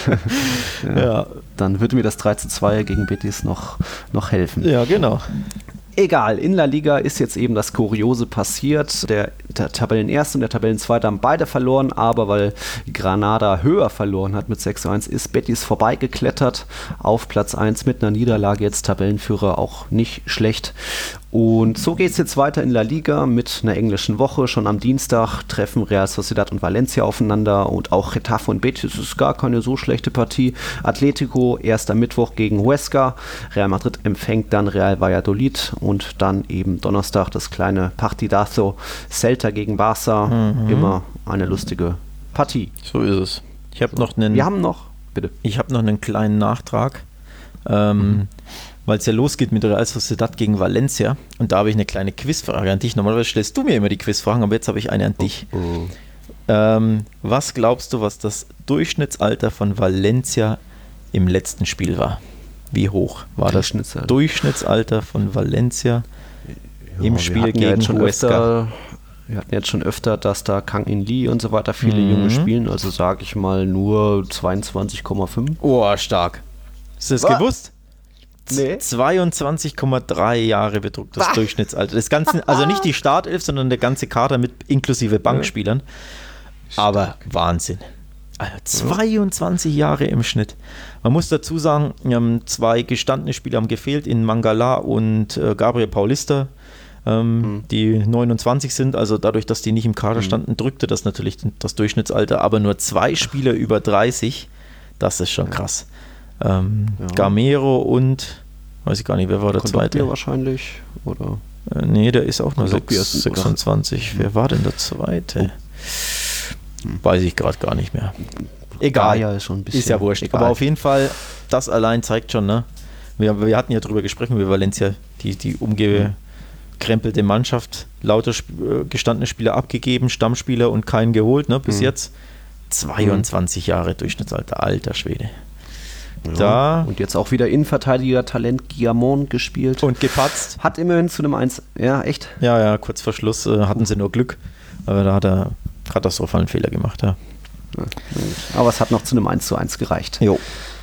ja. Ja. Dann würde mir das drei zu zwei gegen Betis noch, noch helfen. Ja, genau. Egal, in La Liga ist jetzt eben das Kuriose passiert. Der, der Tabellenerste und der Tabellenzweite haben beide verloren, aber weil Granada höher verloren hat mit sechs zu eins, ist Betis vorbeigeklettert auf Platz eins mit einer Niederlage, jetzt Tabellenführer, auch nicht schlecht. Und so geht es jetzt weiter in La Liga mit einer englischen Woche. Schon am Dienstag treffen Real Sociedad und Valencia aufeinander und auch Getafe und Betis ist gar keine so schlechte Partie. Atletico erst am Mittwoch gegen Huesca. Real Madrid empfängt dann Real Valladolid und dann eben Donnerstag das kleine Partidazo Celta gegen Barca. Mhm. Immer eine lustige Partie. So ist es. Ich habe noch einen. Wir haben noch, bitte. Ich habe noch einen kleinen Nachtrag. Ähm, mhm. Weil es ja losgeht mit Real Sociedad gegen Valencia. Und da habe ich eine kleine Quizfrage an dich. Normalerweise stellst du mir immer die Quizfragen, aber jetzt habe ich eine an dich. Oh, oh. Ähm, was glaubst du, was das Durchschnittsalter von Valencia im letzten Spiel war? Wie hoch war das Durchschnittsalter von Valencia ja, im Spiel gegen ja Huesca? Wir hatten jetzt schon öfter, dass da Kang In Lee und so weiter viele mhm. Junge spielen, also sage ich mal nur zweiundzwanzig Komma fünf. Oh, stark. Hast du das Was? gewusst? Nee. zweiundzwanzig Komma drei Jahre bedruckt das ah. Durchschnittsalter. Das Ganze, also nicht die Startelf, sondern der ganze Kader mit inklusive Bankspielern. Ja. Aber Wahnsinn. Also zweiundzwanzig Jahre im Schnitt. Man muss dazu sagen, zwei gestandene Spieler haben gefehlt in Mangala und äh, Gabriel Paulista, ähm, mhm. die neunundzwanzig sind. Also dadurch, dass die nicht im Kader standen, drückte das natürlich das Durchschnittsalter. Aber nur zwei Spieler über dreißig, das ist schon krass. Ähm, ja. Gamero und, weiß ich gar nicht, wer war der Kondogbia zweite? wahrscheinlich, oder? Äh, nee, der ist auch nur sechsundzwanzig. Wer war denn der zweite? Hm. Weiß ich gerade gar nicht mehr. Egal, ja, ist, schon ein bisschen ist ja wurscht. Egal. Aber auf jeden Fall, das allein zeigt schon, ne? Wir, wir hatten ja drüber gesprochen, über Valencia, die, die umgekrempelte Mannschaft, lauter sp- gestandene Spieler abgegeben, Stammspieler und keinen geholt, ne? Bis hm. jetzt zweiundzwanzig hm. Jahre Durchschnittsalter, alter Schwede. Ja. Da. Und jetzt auch wieder Innenverteidiger-Talent Guillamon gespielt. Und gepatzt. Hat immerhin zu einem eins. Ja, echt? Ja, ja, kurz vor Schluss äh, hatten sie nur Glück. Aber da hat er katastrophalen Fehler gemacht, ja. ja Aber es hat noch zu einem eins zu eins gereicht. Jo.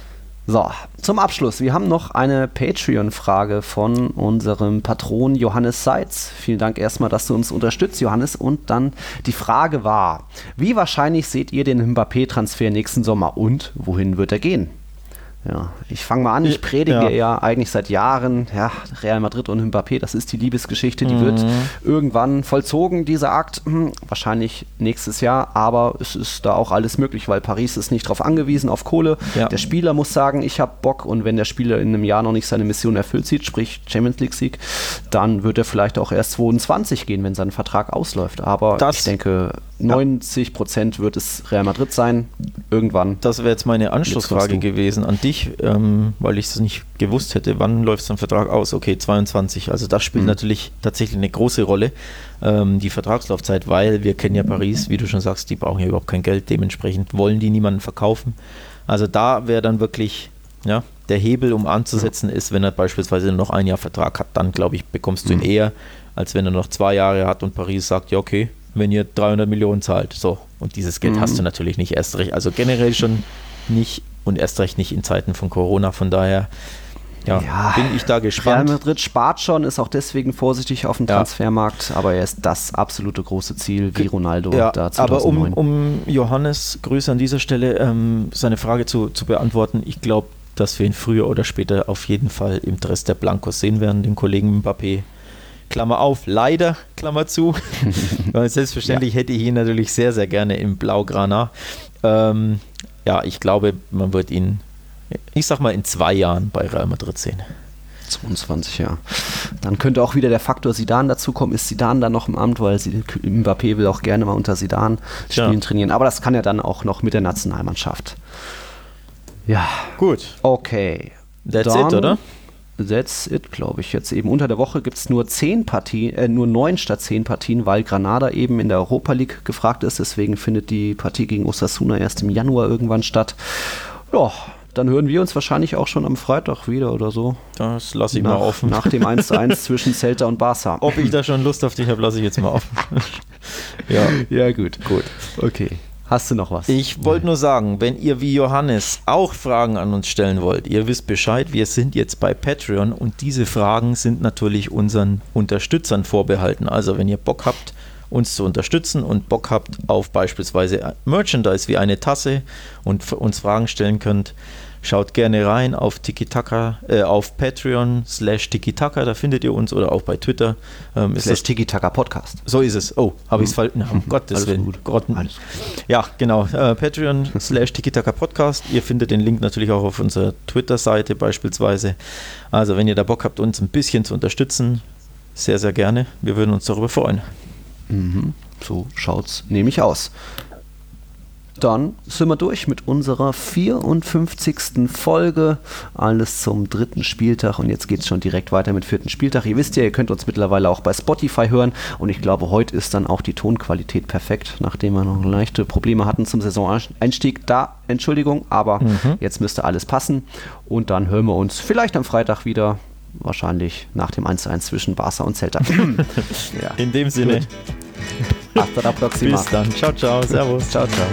So, zum Abschluss. Wir haben noch eine Patreon-Frage von unserem Patron Johannes Seitz. Vielen Dank erstmal, dass du uns unterstützt, Johannes. Und dann die Frage war, wie wahrscheinlich seht ihr den Mbappé-Transfer nächsten Sommer und wohin wird er gehen? Ja, ich fange mal an, ich predige ja. ja eigentlich seit Jahren, ja, Real Madrid und Mbappé, das ist die Liebesgeschichte, die mhm. wird irgendwann vollzogen, dieser Akt, hm, wahrscheinlich nächstes Jahr, aber es ist da auch alles möglich, weil Paris ist nicht drauf angewiesen, auf Kohle. Ja. Der Spieler muss sagen, ich habe Bock, und wenn der Spieler in einem Jahr noch nicht seine Mission erfüllt sieht, sprich Champions League Sieg, dann wird er vielleicht auch erst zweiundzwanzig gehen, wenn sein Vertrag ausläuft, aber das, ich denke, neunzig Prozent wird es Real Madrid sein, irgendwann. Das wäre jetzt meine Anschlussfrage gewesen an dich, ähm, weil ich es nicht gewusst hätte, wann läuft so ein Vertrag aus? Okay, zweiundzwanzig, also das spielt mhm. natürlich tatsächlich eine große Rolle, ähm, die Vertragslaufzeit, weil wir kennen ja Paris, wie du schon sagst, die brauchen ja überhaupt kein Geld, dementsprechend wollen die niemanden verkaufen. Also da wäre dann wirklich, ja, der Hebel, um anzusetzen, ja. ist, wenn er beispielsweise noch ein Jahr Vertrag hat, dann glaube ich, bekommst du ihn mhm. eher, als wenn er noch zwei Jahre hat und Paris sagt, ja okay, wenn ihr dreihundert Millionen zahlt. So, und dieses Geld mhm. hast du natürlich nicht erst recht. Also generell schon nicht und erst recht nicht in Zeiten von Corona. Von daher ja, ja, bin ich da gespannt. Real Madrid spart schon, ist auch deswegen vorsichtig auf dem ja. Transfermarkt, aber er ist das absolute große Ziel, wie Ronaldo ja, da zweitausendneun. Aber um, um Johannes, Grüße an dieser Stelle, ähm, seine Frage zu, zu beantworten, ich glaube, dass wir ihn früher oder später auf jeden Fall im Dress der Blancos sehen werden, den Kollegen Mbappé. Klammer auf, leider, Klammer zu. Weil selbstverständlich ja. hätte ich ihn natürlich sehr, sehr gerne im Blaugrana. Ähm, ja, ich glaube, man wird ihn, ich sag mal, in zwei Jahren bei Real Madrid sehen. zweiundzwanzig, ja. Dann könnte auch wieder der Faktor Zidane dazukommen. Ist Zidane dann noch im Amt, weil Mbappé will auch gerne mal unter Zidane spielen, ja. trainieren. Aber das kann er dann auch noch mit der Nationalmannschaft. Ja. Gut. Okay. That's dann, it, oder? That's it, glaube ich. Jetzt eben unter der Woche gibt es nur zehn Partien, äh, nur neun statt zehn Partien, weil Granada eben in der Europa League gefragt ist. Deswegen findet die Partie gegen Osasuna erst im Januar irgendwann statt. Ja, dann hören wir uns wahrscheinlich auch schon am Freitag wieder oder so. Das lasse ich nach, mal offen. Nach dem eins zu eins zwischen Celta und Barca. Ob ich da schon Lust auf dich habe, lasse ich jetzt mal offen. ja. ja, gut. Gut. Okay. Hast du noch was? Ich wollte nur sagen, wenn ihr wie Johannes auch Fragen an uns stellen wollt, ihr wisst Bescheid, wir sind jetzt bei Patreon und diese Fragen sind natürlich unseren Unterstützern vorbehalten. Also wenn ihr Bock habt, uns zu unterstützen und Bock habt auf beispielsweise Merchandise wie eine Tasse und für uns Fragen stellen könnt, schaut gerne rein auf Tiki-Taka, äh, auf Patreon slash Tiki-Taka, da findet ihr uns, oder auch bei Twitter. Ähm, ist slash Tiki-Taka Podcast. So ist es. Oh, habe ich es falsch? Um Gottes Willen. Gut. Gott. Alles gut. Ja, genau. Äh, Patreon slash Tiki-Taka Podcast. Ihr findet den Link natürlich auch auf unserer Twitter-Seite beispielsweise. Also wenn ihr da Bock habt, uns ein bisschen zu unterstützen, sehr, sehr gerne. Wir würden uns darüber freuen. Mhm. So schaut's nämlich aus. Dann sind wir durch mit unserer vierundfünfzigsten Folge. Alles zum dritten Spieltag und jetzt geht es schon direkt weiter mit vierten Spieltag. Ihr wisst ja, ihr könnt uns mittlerweile auch bei Spotify hören und ich glaube, heute ist dann auch die Tonqualität perfekt, nachdem wir noch leichte Probleme hatten zum Saisoneinstieg. Da, Entschuldigung, aber mhm. jetzt müsste alles passen und dann hören wir uns vielleicht am Freitag wieder. Wahrscheinlich nach dem eins zu eins zwischen Barca und Celta. Ja. In dem Sinne. Hasta la próxima. Bis dann. Ciao, ciao. Servus. Ciao, ciao.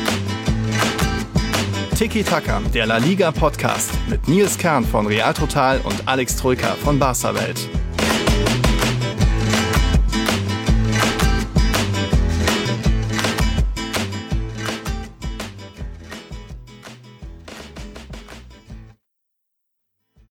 Tiki Taka, der La Liga Podcast mit Nils Kern von Real Total und Alex Troika von Barca Welt.